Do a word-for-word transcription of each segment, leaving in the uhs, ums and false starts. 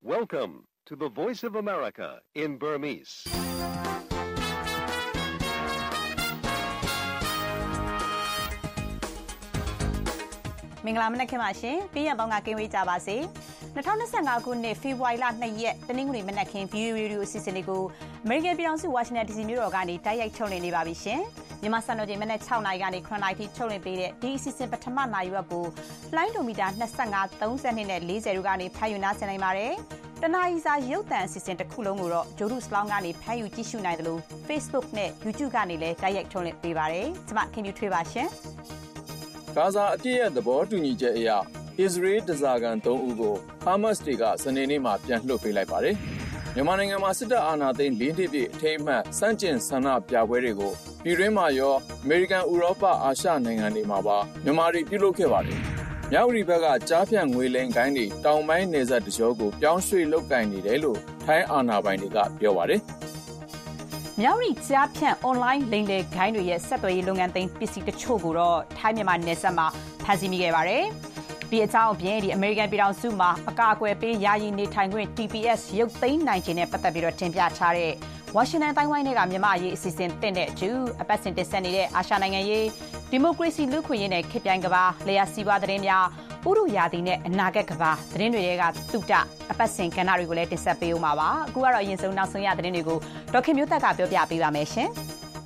Welcome to the Voice of America in Burmese. ။မင်္ဂလာမနက်ခင်းပါရှင်။ပြည်ရန်ပေါင်းကကင်းဝေးကြပါစေ။၂၀၂၅ခုနှစ်ဖေဖော်ဝါရီလ၂ရက်တနင်္ဂနွေမနက်ခင်း ဗီအိုအေ ရေဒီယိုအစီအစဉ်လေးကိုအမေရိကန်ပြည်ထောင်စုဝါရှင်တန် ဒီစီ မြို့တော်ကနေတိုက်ရိုက်ထုတ်လွှင့်နေပါပြီရှင်။မြန်မာစံတော်ချိန်မနက်၆နာရီကနေ၇နာရီထိထုတ်လွှင့်ပေးတဲ့ဒီအစီအစဉ်ပထမနာရီဝက်ကိုလှိုင်းဒိုမီတာ၂၅, ၃၂နဲ့၄၀တို့ကနေဖမ်းယူနားဆင်နိုင်ပါတယ်။တနာရီစာရုပ်သံအစီအစဉ်တစ်ခုလုံးကိုတော့ဂျိုဒုစလောင်းကနေဖမ်းယူကြည့်ရှုနိုင်တယ်လို့ Facebook နဲ့ YouTube ကနေလည်းတိုက်ရိုက်ထုတ်လွှင့်ပေးပါတယ်။ကျွန်မခင်ဗျူထွေးပါရှင်။ဂါဇာအပြည့်ရဲ့သဘောတူညီချက်အရအစ္စရေးတစားကန်၃ဦးကိုဟာမတ်စ်တွေကစနေနေ့မှာပြန်လွှတ်ပေးလိုက်ပါတယ်။မြန်မာနိုင်ငံမှာစစ်တပ်အာဏာသိမ်း၄နှစ်ပြည့်အထိမ်းအမှတ်စန့်ကျင်ဆန္ဒပြပွဲတွေကိုပြည်တွင်းမှာရောအမေရိကန်ဥရောပအာရှနိုင်ငံတွေမှာပါမြန်မာတွေပြုလုပ်ခဲ့ပါတယ်။မြောက်ရီဘက်ကကြားဖြန့်ငွေလိမ်ကိုင်းတွေတောင်ပိုင်းနယ်စပ်တကြောကိုပြောင်းရွှေ့လုပ်ကင်နေတယ်လို့ထိုင်းအာဏာပိုင်တွေကပြောပါတယ်။မြောက်ရီကြားဖြန့်အွန်လိုင်းလိမ်လည်ဂိုင်းတွေရဲ့ဆက်သွယ်ရေးလုပ်ငန်းသိမ်းပစ္စည်းတချို့ကိုတော့ထိုင်းမြန်မာနယ်စပ်မှာဖမ်းဆီးမိခဲ့ပါတယ်။ဒီအကြောင်းအပြင်ဒီအမေရိကန်ပြည်ထောင်စုမှာအကာအကွယ်ပေးယာယီနေထိုင်ခွင့် T P S ရုပ်သိမ်းနိုင်ခြင်းနဲ့ပတ်သက်ပြီးတော့တင်ပြထားတဲ့ဝါရှင်တန်တိုင်းဝိုင်းတွေကမြန်မာအရေးအစီအစဉ်တင်တဲ့အကျူအပတ်စဉ်တင်ဆက်နေတဲ့အာရှနိုင်ငံရေးဒီမိုကရေစီလူ့ခွင့်ရေးနဲ့ခေတ်ပြိုင်ကဘာလျှက်စီးပွားသတင်းများဥရုယာတီနဲ့အနာဂတ်ကဘာသတင်းတွေကတုတအပတ်စဉ်ကဏ္ဍတွေကိုလည်းတင်ဆက်ပေးဦးမှာပါအခုကတော့အရင်ဆုံးနောက်ဆုံးရသတင်းတွေကိုဒေါက်ခင်မျိုးသက်ကပြောပြပေးပါမယ်ရှင်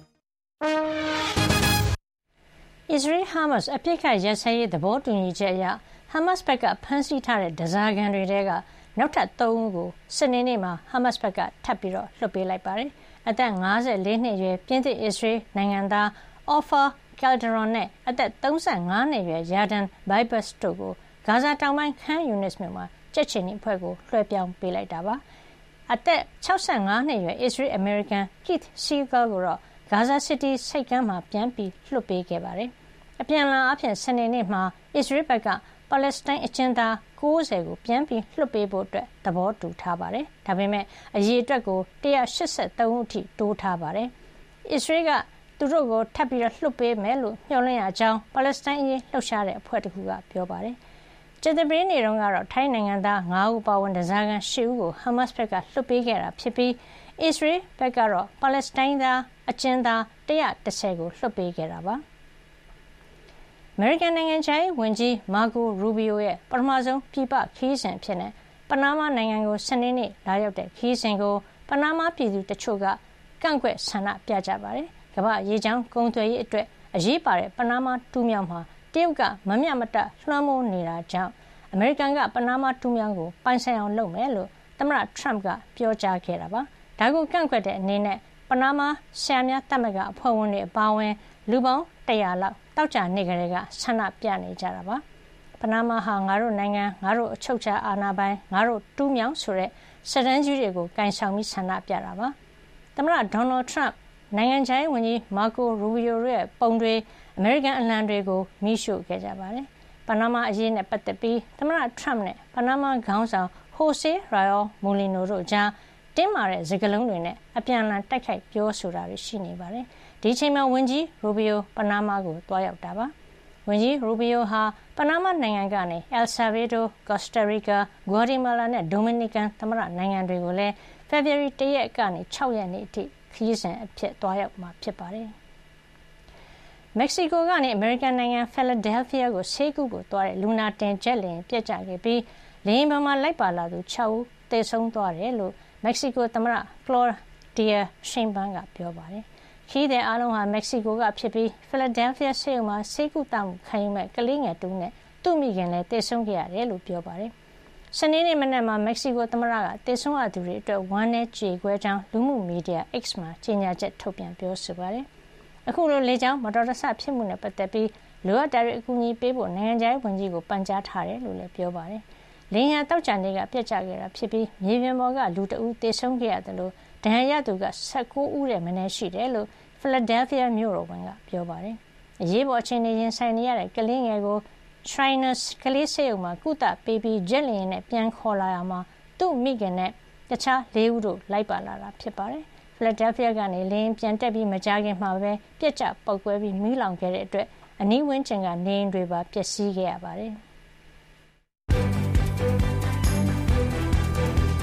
Israel Hamas အပြစ်ခတ်ရစရေးသဘောတူညီချက်အရ Hamas ဘက်ကဖမ်းဆီးထားတဲ့ဒဇာကန်တွေထဲကနောက်ထပ်၃ဦးကိုစနေနေ့မှာ Hamas ဘက်ကထပ်ပြီးတော့လွှတ်ပေးလိုက်ပါတယ်။အသက်၅၄နှစ်အရွယ်ပြင်သစ် Israel နိုင်ငံသား Ofer Calderon နဲ့အသက်၃၅နှစ်အရွယ် Yarden Bibas တို့ကိုဂါဇာတောင်ပိုင်း Khan Yunis မြို့မှာကြက်ချီနီအဖွဲ့ကိုလွှဲပြောင်းပေးလိုက်တာပါ။အသက်၆၅နှစ်အရွယ် Israel American Keith Segal ကိုတော့ဂါဇာ City စိတ်ကမ်းမှာပြန်ပြီးလွှတ်ပေးခဲ့ပါတယ်။အပြန်အလှန်အားဖြင့်စနေနေ့မှာ Israel ဘက်ကပါလက်စတိုင်းအကျဉ်းသား၉၀ကိုပြန်ပြီးလွှတ်ပေးဖို့အတွက်သဘောတူထားပါတယ်။ဒါပေမဲ့အရေအတွက်ကို၁၈၃ဦးအထိတိုးထားပါတယ်။ Israel ကသူတို့ကိုထပ်ပြီးလွှတ်ပေးမယ်လို့မျှော်လင့်ရကြောင်းပါလက်စတိုင်းအရေးလှုပ်ရှားတဲ့အဖွဲ့တစ်ခုကပြောပါတယ်။ကြာသပတေးနေ့တုန်းကတော့ထိုင်းနိုင်ငံသား၅ဦးပါဝင်ဒဇာကန်၈ဦးကို Hamas ဘက်ကလွှတ်ပေးခဲ့တာဖြစ်ပြီး Israel ဘက်ကတော့ပါလက်စတိုင်းသားအကျဉ်းသား၁၁၀ကိုလွှတ်ပေးခဲ့တာပါ။အမေရိကန်နိုင်ငံခြားရေးဝန်ကြီးမာကိုရူဘီယိုရဲ့ပထမဆုံးပြည်ပခရီးစဉ်အဖြစ်နဲ့ပနားမားနိုင်ငံကိုစနေနေ့လာရောက်တဲ့ခရီးစဉ်ကိုပနားမားပြည်သူတချို့ကကန့်ကွက်ဆန္ဒပြကြပါတယ်။ကမ္ဘာ့ရေကြောင်းကုန်သွယ်ရေးအတွက်အရေးပါတဲ့ပနားမားတူးမြောင်းမှာတရုတ်ကမမျှမတလွှမ်းမိုးနေတာကြောင့်အမေရိကန်ကပနားမားတူးမြောင်းကိုပိုင်ဆိုင်အောင်လုပ်မယ်လို့သမ္မတထရမ့်ကပြောကြားခဲ့တာပါ။ဒါကိုကန့်ကွက်တဲ့အနေနဲ့ပနားမားဆရာများတပ်မကအဖွဲ့ဝင်တွေအပါအဝင်လူပေါင်း၁၀၀လောက်တောက်ကြနေကြတဲ့ကဆန္ဒပြနေကြတာပါပနားမားဟာငါတို့နိုင်ငံငါတို့အချုပ်ချာအာဏာပိုင်ငါတို့တူးမြောင်းဆိုတဲ့စတန်းကြီးတွေကိုကင်ဆောင်ပြီးဆန္ဒပြတာပါသမ္မတဒေါ်နယ်ထရမ့်နိုင်ငံခြားရေးဝန်ကြီးမာကိုရူဘီယိုရဲ့ပုံတွေအမေရိကန်အလံတွေကိုမိရှို့ခဲ့ကြပါတယ်ပနားမားအရေးနဲ့ပတ်သက်ပြီးသမ္မတထရမ့်နဲ့ပနားမားခေါင်းဆောင်ဟိုဆေရာယောမူလီနိုတို့ကြားတင်းမာတဲ့စကားလုံးတွေနဲ့အပြန်အလှန်တိုက်ခိုက်ပြောဆိုတာတွေရှိနေပါတယ်ဒီချိန်မှာဝန်ကြီးရူဘီယိုပနားမားကိုတွားရောက်တာပါဝန်ကြီးရူဘီယိုဟာပနားမားနိုင်ငံကနေအယ်ဆာဗေဒိုကော့စတာရီကာဂွါတီမာလာနဲ့ဒိုမီနီကန်သမ္မတနိုင်ငံတွေကိုလည်းဖေဖော်ဝါရီ၁ရက်ကနေ၆ရက်နေ့အထိခရီးစဉ်အဖြစ်တွားရောက်မှာဖြစ်ပါတယ်မက္ကဆီကိုကနေအမေရိကန်နိုင်ငံဖီလာဒဲလ်ဖီးယားကိုဆေးကုဖို့တွားတဲ့လူနာတင်ဂျက်လေယာဉ်ပျက်ကျခဲ့ပြီးလေယာဉ်ပေါ်မှာလိုက်ပါလာသူ၆ဦးသေဆုံးသွားတယ်လို့မက္ကဆီကိုသမ္မတကလော်ဒီယာရှင်းဘန်ကပြောပါတယ်ခီးတဲ့အားလုံးဟာမက္ကဆီကိုကဖြစ်ပြီးဖီလာဒဲလ်ဖီးယားဆေးရုံမှာဆေးကုသမှုခံယူမဲ့ကလေးငယ်တူနဲ့သူ့မိခင်လည်းသေဆုံးခဲ့ရတယ်လို့ပြောပါတယ်။စနေနေ့မနက်မှာမက္ကဆီကိုသမ္မတကသေဆုံးရသူတွေအတွက်ဝမ်းနည်းကြေကွဲကြောင်းလူမှုမီဒီယာ X မှာကြေညာချက်ထုတ်ပြန်ပြောဆိုပါတယ်။အခုလိုလေကြောင်းမတော်တဆဖြစ်မှုနဲ့ပတ်သက်ပြီးလိုအပ်တဲ့ အကူအညီပေးဖို့နိုင်ငံခြားရေးဝန်ကြီးကိုပန်ကြားထားတယ်လို့လည်းပြောပါတယ်။လေယာဉ်တောက်ချန်တွေကပြက်ကျခဲ့တာဖြစ်ပြီးမြေပြင်ပေါ်ကလူတအုပ်သေဆုံးခဲ့ရတယ်လို့ဒဏ်ရာရသူက၁၉ဦးတဲ့မနည်းရှိတယ်လို့ဖီလာဒဲလ်ဖီးယားမြို့တော်ဝန်ကပြောပါတယ်။အရေးပေါ်အခြေအနေရင်ဆိုင်နေရတဲ့ကလေးငယ်ကို Shriners ကလေးဆေးရုံမှာကုသပေးပြီးဂျက်လေယာဉ်နဲ့ပြန်ခေါ်လာရမှာသူ့မိခင်နဲ့တခြား၄ဦးတို့လိုက်ပါလာတာဖြစ်ပါတယ်။ဖီလာဒဲလ်ဖီးယားကနေလေယာဉ်ပြန်တက်ပြီးမကြာခင်မှာပဲပြက်ကျပုတ်ကွဲပြီးမီးလောင်ခဲ့တဲ့အတွက်အနီးဝန်းကျင်ကနေအိမ်တွေပါပျက်စီးခဲ့ရပါတယ်။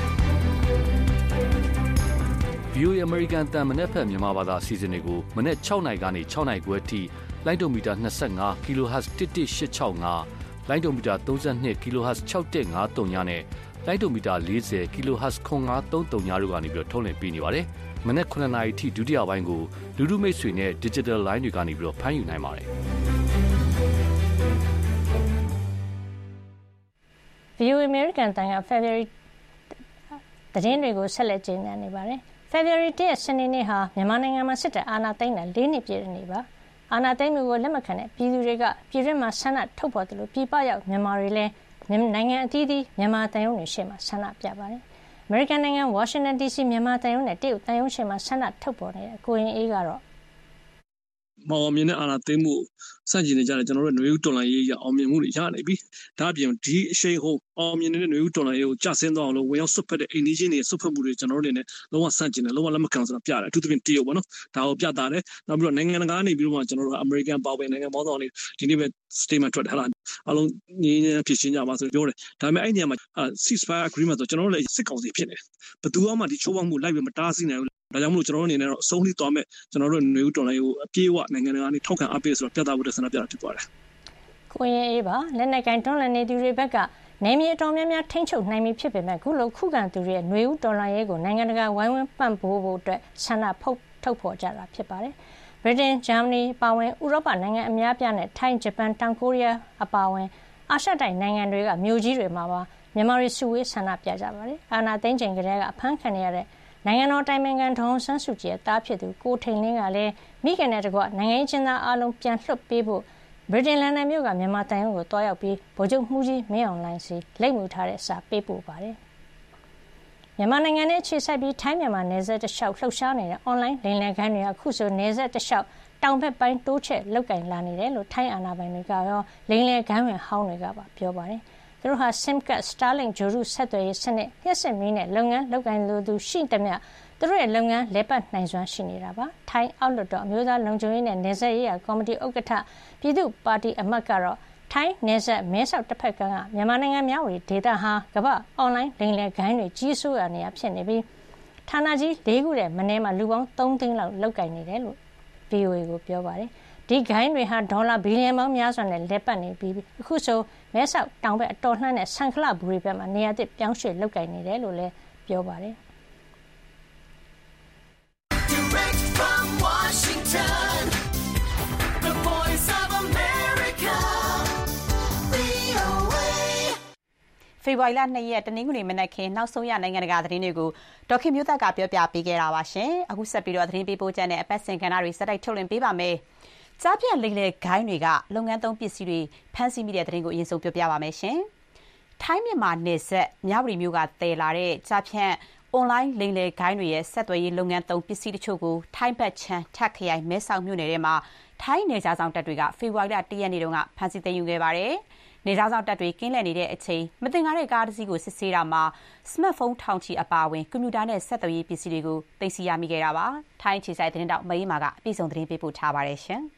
ဗီအိုအေ American တန်မနေ့ဖက်မြန်မာဘာသာအစီအစဉ်တွေကိုမနေ့၆နာရီကနေ၆နာရီခွဲအထိလိုင်းဒိုမီတာ25 kilohertz တစ်တစ်ရှစ်ချောက်ငါလိုင်းဒိုမီတာ32 kilohertz ၆တစ်ငါသုံးညနဲ့လိုင်းဒိုမီတာ40 kilohertz ခွန်ငါသုံးသုံးညတို့ကနေပြီးထုတ်လွှင့်ပေးနေပါတယ်။မနေ့9နာရီထိဒုတိယပိုင်းကိုလူလူမိတ်ဆွေနဲ့ digital line တွေကနေပြီးဖမ်းယူနိုင်ပါတယ်။ဗီအိုအေ American တန်က February သတင်းတွေကိုဆက်လက်ကြေညာနေပါတယ်။ February တစ်ရက်စနေနေ့ဟာမြန်မာနိုင်ငံမှာစစ်တပ်အာဏာသိမ်းတာ၄နှစ်ပြည့်တဲ့နေ့ပါ။အာဏာသိမ်းမှုကိုလက်မခံတဲ့ပြည်သူတွေကပြည်တွင်းမှာဆန္ဒထုတ်ဖော်တယ်လို့ပြည်ပရောက်မြန်မာတွေလည်းနိုင်ငံအသီးသီးမြန်မာတန်ယုံတွေရှေ့မှာဆန္ဒပြပါတယ်။ American နိုင်ငံ Washington ဒီ စီ မြန်မာတန်ယုံနဲ့တရုတ်တန်ယုံရှေ့မှာဆန္ဒထုတ်ဖော်နေတဲ့ကိုရင်အေးကတော့မောင်မြင်တဲ့အာဏာသိမ်းမှုစန့်ကျင်နေကြတယ်ကျွန်တော်တို့ຫນွေဦးတော်လှန်ရေးရအောင်မြင်မှုတွေရနေပြီဒါအပြင်ဒီအရှိန်ဟိုအောင်မြင်နေတဲ့ຫນွေဦးတော်လှန်ရေးကိုကြဆင်းသွားအောင်လို့ဝင်ရောက်ဆွတ်ဖက်တဲ့အိန္ဒိချင်းတွေဆွတ်ဖက်မှုတွေကျွန်တော်တို့အနေနဲ့လုံးဝစန့်ကျင်တယ်လုံးဝလက်မခံဆိုတာပြတယ်အထူးသဖြင့်တရုတ်ပေါ့နော်ဒါကိုပြတာတယ်နောက်ပြီးတော့နိုင်ငံတကာကနေပြီးတော့ကျွန်တော်တို့အမေရိကန်ပေါဝင်နိုင်ငံပေါင်းဆောင်တွေဒီနေ့ပဲ statement ထွက်တယ်ဟာလားအလုံးငြင်းငြင်းဖြစ်ရှင်းကြပါဆိုပြောတယ်ဒါပေမဲ့အဲ့ညမှာ ceasefire agreement ဆိုကျွန်တော်တို့လည်းစစ်ကောင်စီဖြစ်နေဘယ်သူမှဒီချိုးဖောက်မှုလိုက်ပြီးမတားဆီးနိုင်ဘူးဒါကြောင့်မို့ကျွန်တော်တို့အနေနဲ့တော့အဆုံးထိသွားမဲ့ကျွန်တော်တို့ຫນွေဦးတော်လှန်ရေးကိုအပြည့်အဝနိုင်ငံတကာကနေထောက်ခံအားပေးဆိုတော့ပြသဖို့တဲ့ဆန္ဒပြတာဖြစ်ပါတယ်။ကိုရင်အေးပါလက်နက်ကင်တွန်းလှန်နေသူတွေဘက်ကနေမြေအတော်များများထိန်းချုပ်နိုင်ပြီဖြစ်ပေမဲ့ခုလိုခုခံသူတွေရဲ့ຫນွေဦးတော်လှန်ရေးကိုနိုင်ငံတကာဝိုင်းဝန်းပံ့ပိုးဖို့အတွက်ဆန္ဒဖုတ်ထုတ်ဖော်ကြတာဖြစ်ပါတယ်။ ဗြိတိန်ဂျာမနီအပါအဝင်ဥရောပနိုင်ငံအများပြားနဲ့ထိုင်းဂျပန်တောင်ကိုရီးယားအပါအဝင်အာရှတိုက်နိုင်ငံတွေကမြို့ကြီးတွေမှာပါမြန်မာတွေစုဝေးဆန္ဒပြကြပါတယ်။အာဏာသိမ်းချိန်ကတည်းကအဖမ်းခံရတဲ့နိုင်ငံတော်တိုင်ပင်ခံဒေါ်အောင်ဆန်းစုကြည်ရဲ့တားဖြစ်သူကိုထိန်လင်းကလည်းမိခင်နဲ့တကွနိုင်ငံရေးကျင်းသားအလုံးပြန်လွှတ်ပေးဖို့ဗြိတိန်လန်ဒန်မြို့ကမြန်မာတန်ယုံကိုတွားရောက်ပြီးဗိုလ်ချုပ်မှုကြီးမင်းအောင်လှိုင်စီလိပ်မူထားတဲ့စာပေးပို့ပါတယ်။မြန်မာနိုင်ငံနဲ့ခြေဆိုင်ပြီးထိုင်းမြန်မာနယ်စပ်တလျှောက်လှုပ်ရှားနေတဲ့ online လိမ်လည်ခိုင်းတွေကခုဆိုနယ်စပ်တလျှောက်တောင်ဘက်ပိုင်းတိုးချဲ့လောက်ကင်လာနေတယ်လို့ထိုင်းအာဏာပိုင်တွေကရောလိမ်လည်ခိုင်းဝင်ဟောင်းတွေကပါပြောပါတယ်။သူတို့ဟာ SIM card Starlink ဂျိုရုဆက်သွယ်ရေးစနစ်လျှက်စစ်မီးနဲ့လုပ်ငန်းလုပ်ကိုင်လိုသူရှိသမျှသူတို့ရဲ့လုပ်ငန်းလဲပတ်နိုင်စွမ်းရှိနေတာပါထိုင်းအောက်လွှတ်တော်အမျိုးသားလုံခြုံရေးနဲ့နယ်စပ်ရေးရာကော်မတီဥက္ကဋ္ဌပြည်သူ့ပါတီအမတ်ကတော့ထိုင်းနယ်စပ်မဲဆောက်တစ်ဖက်ကကမြန်မာနိုင်ငံမြောက်ဝတီဒေသဟာကမ္ဘာအွန်လိုင်းလိမ်လည်ဂိုင်းတွေကြီးစိုးရနေရဖြစ်နေပြီးဌာနကြီး၄ခုတဲ့မနေ့မှလူပေါင်း၃သိန်းလောက်လောက်ကင်နေတယ်လို့ ဗီအိုအေ ကိုပြောပါတယ်ဒီဂိုင်းတွေဟာဒေါ်လာဘီလီယံပေါင်းများစွာနဲ့လဲပတ်နေပြီးအခုဆိုမဲဆောက်တောင်ဘက်အတော်နှံ့တဲ့ဆန်ခလဘူရီဘက်မှာနေရာသစ်ပြောင်းရွှေ့လောက်ကင်နေတယ်လို့လည်းပြောပါတယ် Direct from Washington, the voice of America, ဗွီအိုအေဖေဖော်ဝါရီလ၂ရက်တနင်္ဂနွေမနက်ခင်းနောက်ဆုံးရနိုင်ငံတကာသတင်းတွေကိုဒေါ်ခင်မျိုးသက်ကပြောပြပေးခဲ့တာပါရှင်။အခုဆက်ပြီးတော့သတင်းပေးပို့ချက်နဲ့အပတ်စဉ်ကဏ္ဍတွေစတိုက်ထုတ်လွှင့်ပေးပါမယ်။ကြားပြတ်လိမ်လည်ဂိုင်းတွေကလုပ်ငန်းသုံးပစ္စည်းတွေဖမ်းဆီးမိတဲ့သတင်းကိုအရင်ဆုံးပြောပြပါမယ်ရှင်။ထိုင်းမြန်မာနယ်စပ်မြဝတီမြို့ကတည်လာတဲ့ကြားဖြတ်အွန်လိုင်းလိမ်လည်ဂိုင်းတွေရဲ့ဆက်သွယ်ရေးလုပ်ငန်းသုံးပစ္စည်းတချို့ကိုထိုင်းဘက်ချမ်းထက်ခရိုင်မဲဆောက်မြို့နယ်ထဲမှာထိုင်းနယ်ခြားဆောင်တပ်တွေကဖေဖော်ဝါရီလ၁ရက်နေ့တုန်းကဖမ်းဆီးသိမ်းယူခဲ့ပါတယ်။နယ်ခြားဆောင်တပ်တွေကင်းလှည့်နေတဲ့အချိန်မသင်္ကာတဲ့ကားတစ်စီးကိုစစ်ဆေးတာမှာစမတ်ဖုန်းထောင်ချီအပါအဝင်ကွန်ပျူတာနဲ့ဆက်သွယ်ရေးပစ္စည်းတွေကိုသိမ်းဆည်းရမိခဲ့တာပါ။ထိုင်းခြေဆိုင်သတင်းတောက်မအေးမာကအပြည့်စုံသတင်းပေးပို့ထားပါတယ်ရှင်။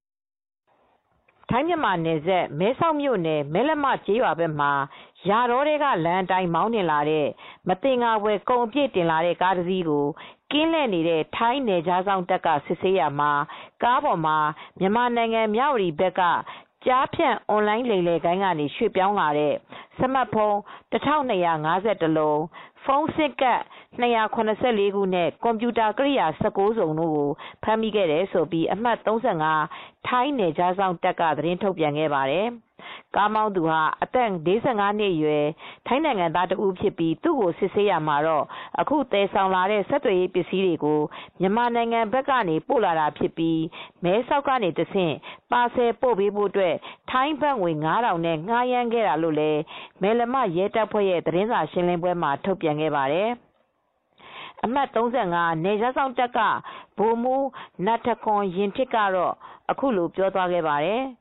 ထိုင်းမြန်မာနယ်စပ်မဲဆောက်မြို့နယ်မဲလမကျေးရွာဘက်မှာရာတော်တွေကလမ်းအတိုင်းမောင်းနှင်လာတဲ့မသင်္ကာဖွယ်ကုန်အပြည့်တင်လာတဲ့ကားတစ်စီးကိုကင်းလှည့်နေတဲ့ထိုင်းနယ်ခြားဆောင်တပ်ကစစ်ဆေးရမှာကားပေါ်မှာမြန်မာနိုင်ငံမြဝတီဘက်ကကြားဖြန့်အွန်လိုင်းလိမ်လည်ဂိုင်းကနေရွှေ့ပြောင်းလာတဲ့စမတ်ဖုန်း၁၂၅၁လုံးဖုန်းဆစ်ကပ်၂၇၄ခုနဲ့ကွန်ပျူတာကိရိယာ၁၉စုံတို့ကိုဖမ်းမိခဲ့တယ်ဆိုပြီးအမှတ်၃၅ထိုင်းနယ်ခြားဆောင်တပ်ကသတင်းထုတ်ပြန်ခဲ့ပါတယ်။ကားမောင်းသူဟာအသက်၄၅နှစ်အရွယ်ထိုင်းနိုင်ငံသားတဦးဖြစ်ပြီးသူ့ကိုစစ်ဆေးရမှာတော့အခုသယ်ဆောင်လာတဲ့ဆက်သွယ်ရေးပစ္စည်းတွေကိုမြန်မာနိုင်ငံဘက်ကနေပို့လာတာဖြစ်ပြီးမဲဆောက်ကနေတဆင့်ပါဆယ်ပို့ပေးဖို့အတွက်ထိုင်းဘတ်ငွေ၅ထောင်နဲ့ငှားရမ်းခဲ့တာလို့လည်းမဲလမရဲတပ်ဖွဲ့ရဲ့သတင်းစာရှင်းလင်းပွဲမှာထုတ်ပြန်ခဲ့ပါတယ်။အမှတ်၃၅နယ်ခြားဆောင်တပ်ကဗိုလ်မှူးနတ်ထခွန်ရင်ထစ်ကတော့အခုလိုပြောသွားခဲ့ပါတယ်။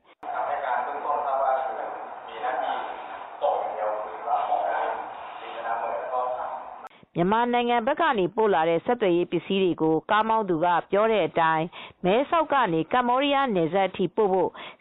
မြန်မာနိုင်ငံဘက်ကနေပို့လာတဲ့ဆက်သွယ်ရေးပစ္စည်းတွေကိုကားမောင်းသူကပြောတဲ့အတိုင်းမဲဆောက်ကနေကမ္ဘောဒီးယားနယ်စပ်အထိပို့ဖို့စ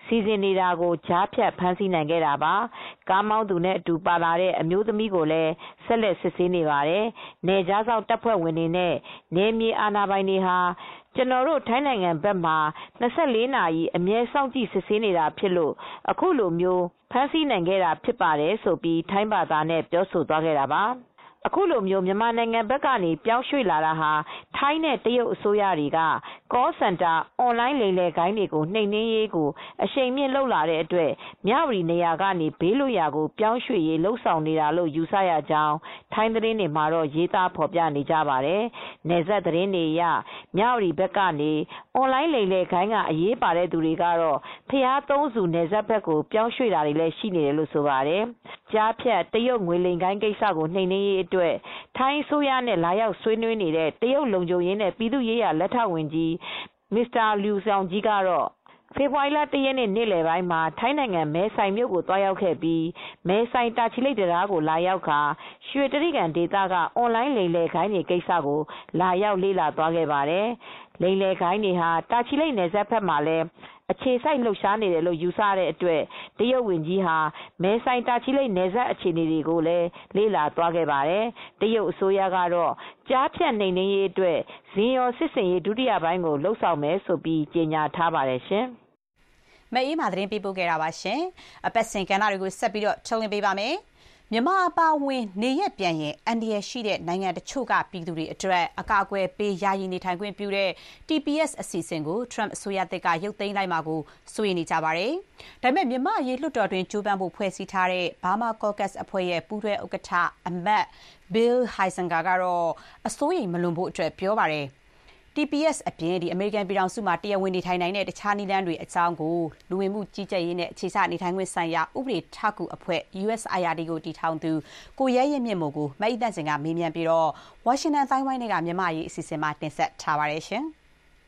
စီစဉ်နေတာကိုကြားဖြတ်ဖမ်းဆီးနိုင်ခဲ့တာပါကားမောင်းသူနဲ့အတူပါလာတဲ့အမျိုးသမီးကိုလည်းဆက်လက်စစ်ဆေးနေပါတယ်နယ်ခြားစောင့်တပ်ဖွဲ့ဝင်တွေနဲ့နယ်မြေအာဏာပိုင်တွေဟာကျွန်တော်တို့ထိုင်းနိုင်ငံဘက်မှာ၂၄နာရီအမြဲစောင့်ကြည့်စစ်ဆေးနေတာဖြစ်လို့အခုလိုမျိုးဖမ်းဆီးနိုင်ခဲ့တာဖြစ်ပါတယ်ဆိုပြီးထိုင်းဘာသာနဲ့ပြောဆိုသွားခဲ့တာပါအခုလိုမျိုးမြန်မာနိုင်ငံဘက်ကနေပြောင်းရွှေ့လာတာဟာထိုင်းနဲ့တရုတ်အစိုးရတွေက call center online လိမ်လည်ဂိုဏ်းတွေကိုနှိမ်နင်းရေးကိုအရှိန်မြင့်လုပ်လာတဲ့အတွက်မြဝတီနေရာကနေဘေးလွတ်ရာကိုပြောင်းရွှေ့ရေးလှုပ်ဆောင်နေတာလို့ယူဆရကြောင်းထိုင်းသတင်းတွေမှာတော့ရေးသားဖော်ပြနေကြပါတယ်။နယ်စပ်သတင်းတွေအရမြဝတီဘက်ကနေ online လိမ်လည်ဂိုဏ်းကအရေးပါတဲ့သူတွေကတော့ဖျားသုံးစုနယ်စပ်ဘက်ကိုပြောင်းရွှေ့တာတွေလည်းရှိနေတယ်လို့ဆိုပါတယ်။ကြားဖြတ်တရုတ်ငွေလိမ်ဂိုဏ်းကိစ္စကိုနှိမ်နင်းရေးအတွက်ထိုင်းအစိုးရနဲ့လာရောက်ဆွေးနွေးနေတဲ့တရုတ်လုံခြုံရေးနဲ့ပြည်သူ့ရေးရာလက်ထောက်ဝန်ကြီးမစ္စတာလူဆောင်ကြီးကတော့ဖေဖော်ဝါရီလ၁ရက်နေ့နေ့လယ်ပိုင်းမှာထိုင်းနိုင်ငံမဲဆိုင်မြို့ကိုတွားရောက်ခဲ့ပြီးမဲဆိုင်တာချီလိတ်တရားကိုလာရောက်ခါရွှေတရိကန်ဒေသကအွန်လိုင်းလိမ်လည်ဂိုဏ်းတွေကိစ္စကိုလာရောက်လေ့လာသွားခဲ့ပါတယ်။လိမ်လည်ဂိုဏ်းတွေဟာတာချီလိတ်နယ်စပ်ဘက်မှာလည်းအခြေစိုက်လှုပ်ရှားနေတယ်လို့ယူဆတဲ့အတွက်တရုတ်ဝန်ကြီးဟာမဲဆိုင်တာချီလိတ်နယ်စပ်အခြေအနေတွေကိုလည်းလေ့လာသွားခဲ့ပါတယ်။တရုတ်အစိုးရကတော့ကြားဖြတ်နှိမ်နင်းရေးအတွက်ဇင်ရော်စစ်စင်ရေးဒုတိယပိုင်းကိုလှုပ်ဆောင်မယ်ဆိုပြီးကြေညာထားပါတယ်ရှင်။မအေးမာသတင်းပေးပို့ခဲ့တာပါရှင်။အပတ်စဉ်ကဏ္ဍတွေကိုဆက်ပြီးတော့ထုတ်လွှင့်ပေးပါမယ်။မြန်မာအပါအဝင်နေရက်ပြန်ရင်အန်ဒီရရှိတဲ့နိုင်ငံတချို့ကပြည်သူတွေအတွက်အကာအကွယ်ပေးယာယီနေထိုင်ခွင့်ပြုတဲ့ T P S အစီအစဉ်ကို Trump အစိုးရသစ်ကရုပ်သိမ်းလိုက်မှာကိုစိုးရိမ်နေကြပါတယ်။ဒါပေမဲ့မြန်မာအရေးလွှတ်တော်တွင်ကြိုးပမ်းဖို့ဖွဲ့စည်းထားတဲ့ Burma Caucus အဖွဲ့ရဲ့ပူးတွဲဥက္ကဋ္ဌအမတ် Bill Huizenga ကတော့အစိုးရိမ်မလွန်ဖို့အတွက်ပြောပါတယ်။ T P S အပြင်ဒီအမေရိကန်ပြည်ထောင်စုမှာတရားဝင်နေထိုင်နိုင်တဲ့တခြားနည်းလမ်းတွေအကြောင်းကိုလူဝင်မှုကြီးကြပ်ရေးနဲ့အခြေချနေထိုင်ခွင့်ဆိုင်ရာဥပဒေထောက်ကူအဖွဲ့ U S I R D ကိုတည်ထောင်သူကိုရဲရဲမြင့်မို့ကိုမအိသန့်စင်ကမေးမြန်းပြီးတော့ဝါရှင်တန်တိုင်းဝိုင်းကမြန်မာရေးအစီအစဉ်မှာတင်ဆက်ထားပါတယ်ရှင်။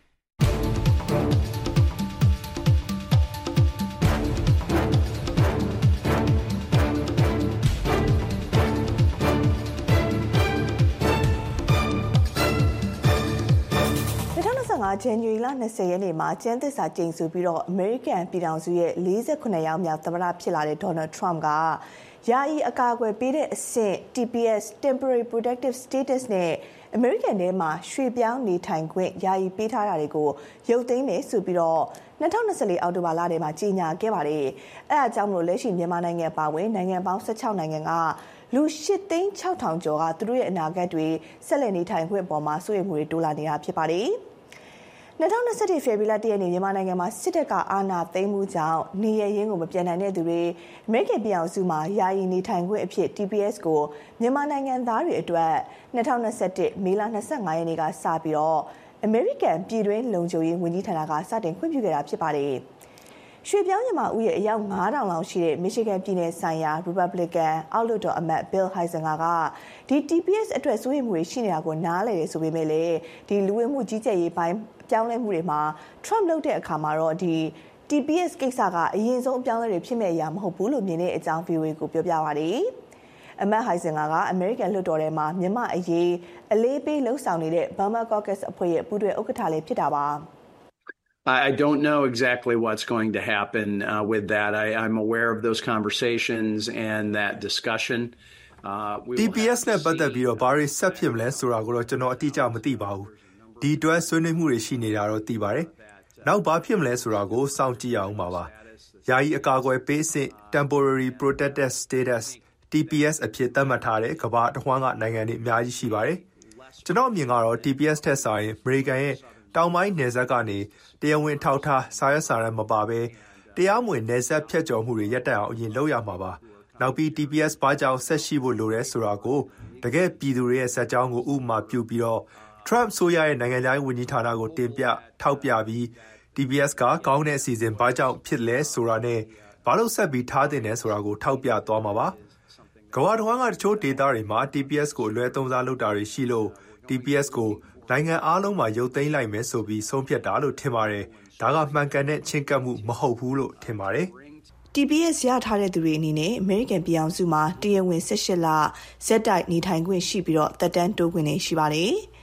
ဇန်နဝါရီလ၂၀ရက်နေ့မှာကျန်းသစ္စာကျိန်ဆိုပြီးတော့အမေရိကန်ပြည်ထောင်စုရဲ့၄၇ယောက်မြောက်သမ္မတဖြစ်လာတဲ့ဒေါ်နယ်ထရမ့်ကယာယီအကာအကွယ်ပေးတဲ့အဆင့် T P S Temporary Protective Status နဲ့အမေရိကန်ထဲမှာရွှေ့ပြောင်းနေထိုင်ခွင့်ယာယီပေးထားတာတွေကိုရုပ်သိမ်းမယ်ဆိုပြီးတော့၂၀၂၄အောက်တိုဘာလထဲမှာကြေညာခဲ့ပါတယ်။အဲဒါကြောင့်မလို့လက်ရှိမြန်မာနိုင်ငံပါဝင်နိုင်ငံပေါင်း၁၆နိုင်ငံကလူ၈သိန်း၆ထောင်ကျော်ကသူတို့ရဲ့အနာဂတ်တွေဆက်လက်နေထိုင်ခွင့်ပေါ်မှာစိုးရိမ်မှုတွေတိုးလာနေတာဖြစ်ပါတယ်။၂၀၂၁ဖေဖော်ဝါရီလ၁ရက်နေ့မြန်မာနိုင်ငံမှာစစ်တပ်ကအာဏာသိမ်းမှုကြောင့်နေရရင်းကိုမပြန်နိုင်တဲ့သူတွေအမေရိကန်ပြည်ထောင်စုမှာယာယီနေထိုင်ခွင့်အဖြစ် T P S ကိုမြန်မာနိုင်ငံသားတွေအတွက်၂၀၂၁မေလ၂၅ရက်နေ့ကစပြီးတော့အမေရိကန်ပြည်တွင်းလုံခြုံရေးဝန်ကြီးဌာနကစတင်ခွင့်ပြုခဲ့တာဖြစ်ပါတယ်။ရွှေပြောင်းမြန်မာဦးရဲ့အယောက်၅ထောင်လောက်ရှိတဲ့ Michigan ပြည်နယ်ဆိုင်ရာ Republican အောက်လွှတ်တော်အမတ် Bill Huizenga ကဒီ T P S အတွက်စိုးရိမ်မှုတွေရှိနေတာကိုနားလည်တယ်ဆိုပေမဲ့လည်းဒီလူဝင်မှုကြီးကြပ်ရေးပိုင်းပြောင်းလဲမှုတွေမှာ Trump လုပ်တဲ့အခါမှာတော့ဒီ T P S ကိစ္စကအရင်ဆုံးအပြောင်းလဲတွေဖြစ်မဲ့အရာမဟုတ်ဘူးလို့မြင်တဲ့အကြောင်း V O A ကိုပြောပြပါတယ်။အမတ် Huizenga ကအမေရိကန်လွှတ်တော်ထဲမှာမြန်မာအရေးအလေးပေးလှုပ်ဆောင်နေတဲ့ Burma Caucus အဖွဲ့ရဲ့ပူးတွဲဥက္ကဋ္ဌလည်းဖြစ်တာပါ။ I don't know exactly what's going to happen uh, with that. I, I'm aware of those conversations and that discussion. Uh, T P S နဲ့ပတ်သက်ပြီးတော့ဘာတွေဆက်ဖြစ်မလဲဆိုတာကိုတော့ကျွန်တော်အတိအကျမသိပါဘူး။ဒီအတွက်ဆွေးနွေးမှုတွေရှိနေတာတော့သိပါတယ်။နောက်ဘာဖြစ်မလဲဆိုတာကိုစောင့်ကြည့်အောင်ပါပါ။ယာယီအကာအကွယ်ပေးစစ် Temporary Protected Status T P S အဖြစ်သတ်မှတ်ထားတဲ့ကမ္ဘာတစ်ဝန်းကနိုင်ငံတွေအများကြီးရှိပါတယ်။ကျွန်တော်အမြင်ကတော့ T P S ထက်ဆိုင်အမေရိကန်ရဲ့တောင်ပိုင်းနယ်စပ်ကနေတရားဝင်ထောက်ထားစာရွက်စာတမ်းမပါဘဲတရားမဝင်နယ်စပ်ဖြတ်ကျော်မှုတွေရပ်တန့်အောင်အရင်လုပ်ရမှာပါ။နောက်ပြီး T P S ဘာကြောင့်ဆက်ရှိဖို့လိုလဲဆိုတာကိုတကယ်ပြည်သူတွေရဲ့စက်ကြောင်းကိုဥပမာပြုပြီးတော့ Trump ဆိုရရဲ့နိုင်ငံခြားရေးဝန်ကြီးဌာနကိုတင်ပြထောက်ပြပြီး T P S ကကောင်းတဲ့အစီအစဉ်ဘာကြောင့်ဖြစ်လဲဆိုတာနဲ့ဘာလို့ဆက်ပြီးထားတင်လဲဆိုတာကိုထောက်ပြသွားမှာပါ။ကမ္ဘာတစ်ဝန်းကတချို့ဒေသတွေမှာ T P S ကိုအလွဲသုံးစားလုပ်တာတွေရှိလို့ T P S ကိုနိုင်ငံအားလုံးမှာရုပ်သိမ်းလိုက်မယ်ဆိုပြီးဆုံးဖြတ်တာလို့ထင်ပါတယ်။ဒါကမှန်ကန်တဲ့ချင်းကပ်မှုမဟုတ်ဘူးလို့ထင်ပါတယ်။ T P S ရထားတဲ့သူတွေအနေနဲ့အမေရိကန်ပြည်အောင်စုမှာတရားဝင်၁၈လဇက်တိုက်နေထိုင်ခွင့်ရှိပြီးတော့သက်တမ်းတိုးခွင့်နေရှိပါတယ်။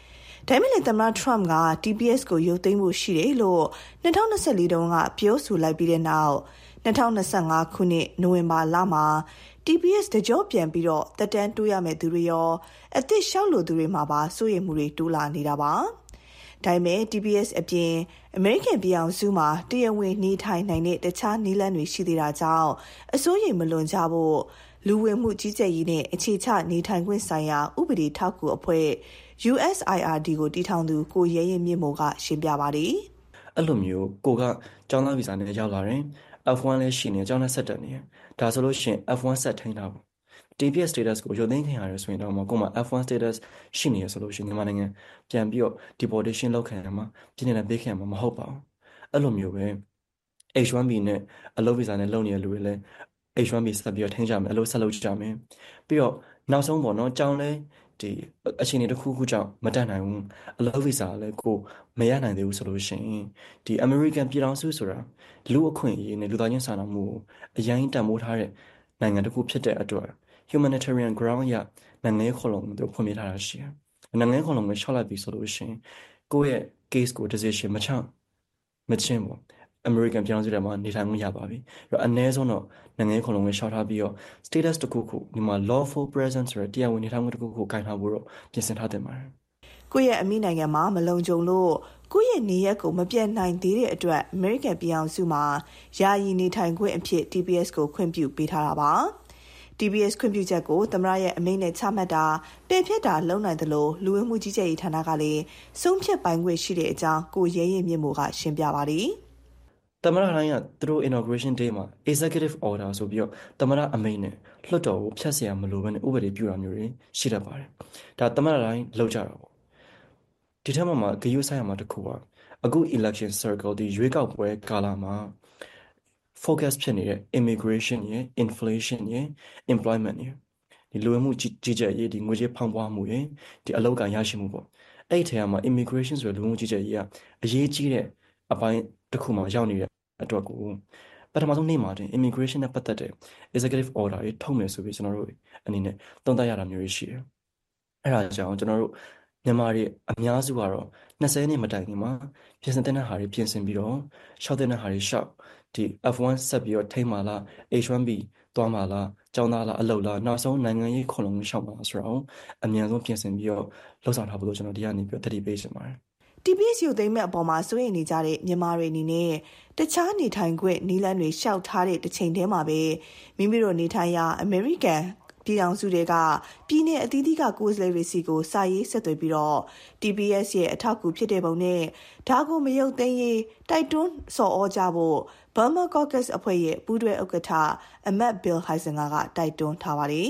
ဒါပေမဲ့လည်းသမ္မတ Trump က T P S ကိုရုပ်သိမ်းဖို့ရှိတယ်လို့၂၀၂၄တုန်းကပြောဆိုလိုက်ပြီးတဲ့နောက်၂၀၂၅ခုနှစ်နိုဝင်ဘာလမှာ T P S တကြောပြန်ပြီးတော့သက်တမ်းတိုးရမယ့်သူတွေရောအသစ်လျှောက်လိုသူတွေမှာပါစိုးရိမ်မှုတွေတိုးလာနေတာပါ။ဒါပေမဲ့ T P S အပြင်အမေရိကန်ပြည်အောင်စုမှာတရားဝင်နေထိုင်နိုင်တဲ့တခြားနည်းလမ်းတွေရှိသေးတာကြောင့်အစိုးရိမ်မလွန်ကြဖို့လူဝင်မှုကြီးကြပ်ရေးနဲ့အခြေချနေထိုင်ခွင့်ဆိုင်ရာဥပဒေထောက်ကူအဖွဲ့ U S I R D ကိုတည်ထောင်သူကိုရဲရင်မြင့်မို့ကရှင်းပြပါတယ်။အဲ့လိုမျိုးကိုကကျောင်းသားဗီဇာနဲ့ရောက်လာတယ်။ F one လည်းရှိနေကျောင်းနဲ့ဆက်တက်နေတယ်။ဒါဆိုလို့ရှိရင် F one ဆက်ထိန်းထားဖို့ T P S status ကိုရုပ်သိမ်းခံရတယ်ဆိုရင်တော့ကိုမှ F one status ရှိနေရဆိုလို့ရှိရင်မြန်မာနိုင်ငံပြန်ပြီးတော့ deportation လုပ်ခံရမှာပြည်နယ်နဲ့ပေးခံရမှာမဟုတ်ပါဘူး။အဲ့လိုမျိုးပဲ H one B နဲ့အလုပ်ဗီဇာနဲ့လုပ်နေတဲ့လူတွေလည်း H one B ဆက်ပြီးတော့ထိန်းကြမယ်အလုပ်ဆက်လုပ်ကြမယ်ပြီးတော့နောက်ဆုံးပေါ့နော်ကျောင်းလဲဒီအခြေအနေတစ်ခုခုကြောင့်မတက်နိုင်ဘူးအလုပ်ဗီဇာလည်းကိုမရနိုင်သေးဘူးဆိုလို့ရှိရင်ဒီ American ပြည်ထောင်စုဆိုတာလူအခွင့်အရေးနဲ့လူသားချင်းစာနာမှုကိုအရင်တန်ဖိုးထားတဲ့နိုင်ငံတစ်ခုဖြစ်တဲ့အတွက် humanitarian ground ရနိုင်ငံရေးခေါ်လုံတို့ဖွင့်ပြထားတာရှိတယ်နိုင်ငံရေးခေါ်လုံကိုရှောက်လိုက်ပြီဆိုလို့ရှိရင်ကိုယ့်ရဲ့ case ကို decision မချမချင်းပေါ့American ပြည်ထောင်စုထဲမှာနေထိုင်မှုရပါပြီ။အဲ့တော့အနည်းဆုံးတော့နိုင်ငံရေးခုံလုံးကိုရှောက်ထားပြီးတော့ status တစ်ခုခုဒီမှာ lawful presence ဆိုတဲ့တရားဝင်နေထိုင်မှုတစ်ခုခုကိုင်ထားဖို့တော့ပြင်ဆင်ထားတင်ပါတယ်။ကိုယ့်ရဲ့အမိနိုင်ငံမှာမလုံခြုံလို့ကိုယ့်ရဲ့နေရက်ကိုမပြတ်နိုင်သေးတဲ့အတွက် American ပြည်ထောင်စုမှာယာယီနေထိုင်ခွင့်အဖြစ် T P S ကိုခွင့်ပြုပေးထားတာပါ။ T P S ခွင့်ပြုချက်ကိုသမ္မတရဲ့အမိန့်နဲ့ချမှတ်တာပယ်ဖျက်တာလုပ်နိုင်တယ်လို့လူဝင်မှုကြီးကြပ်ရေးဌာနကလည်းဆုံးဖြတ်ပိုင်ခွင့်ရှိတဲ့အကြောင်းကိုရဲရင်မြင့်မို့ကရှင်းပြပါတယ်။သမ္မတတိုင်းကသူတို့ inauguration day မှာ executive order ဆိုပြီးတော့သမ္မတအမိန့်နဲ့လွှတ်တော်ကိုဖျက်เสียမလို့ဘဲနဲ့ဥပဒေပြုတာမျိုးတွေရှိတတ်ပါတယ်။ဒါသမ္မတတိုင်းလုပ်ကြတာပေါ့။ဒီထက်မှမှဂရုစိုက်ရမှာတစ်ခုကအခု election circle ဒီရွေးကောက်ပွဲကာလမှာ focus ဖြစ်နေတဲ့ immigration ရယ် inflation ရယ် employment ရယ်ဒီလူဝင်မှုကြီးကြပ်ရေးဒီငွေကြေးဖောင်းပွားမှုရယ်ဒီအလုပ်ကရရှိမှုပေါ့။အဲ့ဒီထဲမှာ immigration ဆိုတဲ့လူဝင်မှုကြီးကြပ်ရေးကအရေးကြီးတဲ့အပိုင်းတစ်ခုမှရောက်နေတဲ့အတွက်ကိုပထမဆုံးနေ့မှာတင် immigration နဲ့ပတ်သက်တဲ့ executive order တွေထုတ်မယ်ဆိုပြီးကျွန်တော်တို့အနေနဲ့သုံးသပ်ရတာမျိုးရှိတယ်။အဲ့ဒါကြောင့်ကျွန်တော်တို့မြန်မာတွေအများစုကတော့၂၀နှစ်မတိုင်ခင်မှာပြင်ဆင်တဲ့ဟာတွေပြင်ဆင်ပြီးတော့ရှောက်တဲ့ဟာတွေရှောက်ဒီ F one ဆက်ပြီးတော့ထိမှလာ H one B သွားမှလာကျောင်းသားလားအလုပ်လားနောက်ဆုံးနိုင်ငံရေးခုံလုံးရှောက်မှာဆိုတော့အမြန်ဆုံးပြင်ဆင်ပြီးတော့လှုပ်ဆောင်ထားဖို့ကျွန်တော်ဒီကနေပြီးတတိပေးချင်ပါတယ်။ T P S ရုပ်သိမ်းမဲ့အပေါ်မှာစိုးရိမ်နေကြတဲ့မြန်မာတွေအနေနဲ့တခြားနေထိုင်ခွင့်နည်းလမ်းတွေရှောက်ထားတဲ့တစ်ချိန်တည်းမှာပဲမိမိတို့နေထိုင်ရာ American ပြည်ထောင်စုတွေကပြည်내အသီးသီးကကိုယ်စားလှယ်တွေစီကိုစာရေးဆက်သွယ်ပြီးတော့ T P S ရဲ့အထောက်အကူဖြစ်တဲ့ပုံနဲ့ဒါကိုမရုပ်သိမ်းရေးတိုက်တွန်းဆော်ဩကြဖို့ Burma Caucus အဖွဲ့ရဲ့ပူးတွဲဥက္ကဋ္ဌအမတ် Bill Heisinger ကတိုက်တွန်းထားပါတယ်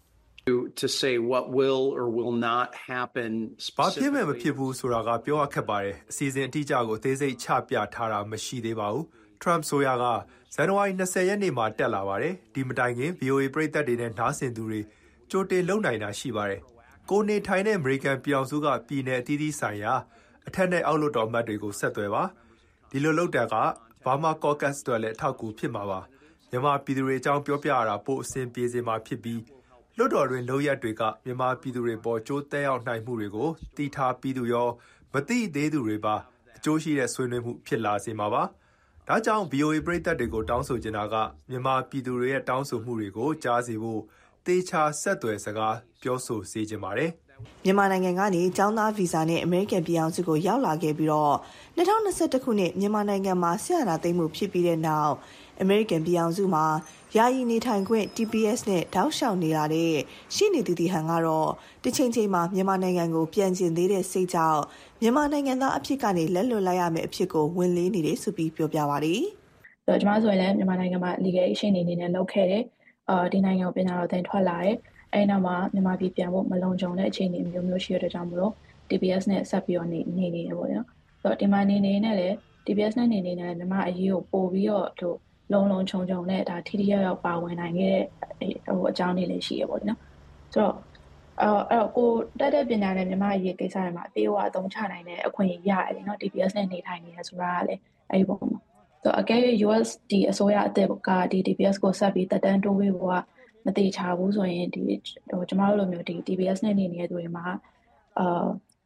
to say what will or will not happen ဘာဖြစ်မယ်မဖြစ်ဘူးဆိုတာကပြောရခက်ပါတယ်အစီအစဉ်အတိအကျကိုအသေးစိတ်ချပြထားတာမရှိသေးပါဘူး Trump ဆိုရကဇန်နဝါရီ၂၀ရက်နေ့မှာတက်လာပါတယ်ဒီမတိုင်ခင် V O A ပရိသတ်တွေနဲ့နားဆင်သူတွေကြိုတင်လုံနိုင်တာရှိပါတယ်ကိုနေထိုင်တဲ့ American ပြည်အောင်စုကပြည်내အသီးသီးဆိုင်ရာအထက်နဲ့အောက်လွှတ်တော်အမတ်တွေကိုဆက်သွယ်ပါဒီလိုလုပ်တဲ့က Burma Caucus တွေလည်းထောက်ကူဖြစ်မှာပါမြန်မာပြည်သူတွေအကြောင်းပြောပြရတာပိုအဆင်ပြေစေမှာဖြစ်ပြီးလွှတ်တော်တွင်လုပ်ရက်တွေကမြန်မာပြည်သူတွေပေါ်ကြိုးတက်ရောက်နိုင်မှုတွေကိုတီထားပြည်သူရောမသိသေးသူတွေပါအကျိုးရှိတဲ့ဆွေးနွေးမှုဖြစ်လာစေမှာပါဒါကြောင့် V O A ပရိသတ်တွေကိုတောင်းဆိုချင်တာကမြန်မာပြည်သူတွေရဲ့တောင်းဆိုမှုတွေကိုကြားစီဖို့တေချာဆက်သွယ်စကားပြောဆိုစေချင်ပါတယ်မြန်မာနိုင်ငံကနေကျောင်းသားဗီဇာနဲ့အမေရိကန်ပြည်အောင်စုကိုရောက်လာခဲ့ပြီးတော့၂၀၂၁ခုနှစ်မြန်မာနိုင်ငံမှာဆရာနာသိမ်းမှုဖြစ်ပြီးတဲ့နောက်အမေရိကန်ပြည်အောင်စုမှာယာယီနေထိုင်ခွင့် T P S နဲ့တောက်လျှောက်နေလာတဲ့ရှိနေသူတီဟန်ကတော့တစ်ချိန်ချိန်မှာမြန်မာနိုင်ငံကိုပြန်ကျင်သေးတဲ့စိတ်ကြောင့်မြန်မာနိုင်ငံသားအဖြစ်ကနေလက်လွတ်လိုက်ရမယ့်အဖြစ်ကိုဝင်လေးနေတယ်ဆိုပြီးပြောပြပါတယ်။ဆိုတော့ကျွန်မဆိုရင်လည်းမြန်မာနိုင်ငံမှာ legal action အနေနဲ့လုပ်ခဲ့တယ်။အာဒီနိုင်ငံကိုပြန်လာတော့တင်ထွက်လာတယ်။အဲဒီနောက်မှာမြန်မာပြည်ပြန်ဖို့မလုံခြုံတဲ့အခြေအနေမျိုးမျိုးရှိရတဲ့ကြောင့်မလို့ T P S နဲ့ဆက်ပြီးတော့နေနေနေတယ်ပေါ့နော်။ဆိုတော့ဒီမှာနေနေနဲ့လည်း T P S နဲ့နေနေနဲ့မြန်မာအရေးကိုပို့ပြီးတော့တို့လုံလုံခြုံခြုံနဲ့ဒါထိထိရောက်ရောက်ပါဝင်နိုင်ခဲ့တဲ့ဟိုအကြောင်းလေးလည်းရှိရပေါ့နော်ဆိုတော့အဲ့အဲ့တော့ကိုတက်တဲ့ပညာနဲ့မြန်မာအရေးကိစ္စတွေမှာအပြေအဝအသုံးချနိုင်တဲ့အခွင့်အရေးရတယ်လေနော် T P S နဲ့နေထိုင်နေရဆိုတာကလည်းအဲ့ဒီပုံမှာဆိုတော့အကယ်၍ U S ဒီအစိုးရအသစ်ကဒီ T P S ကိုဆက်ပြီးတက်တန်းတိုးပေးဖို့ကမတိချဘူးဆိုရင်ဒီဟိုကျမတို့လိုမျိုးဒီ T P S နဲ့နေနေတဲ့သူတွေမှာအာ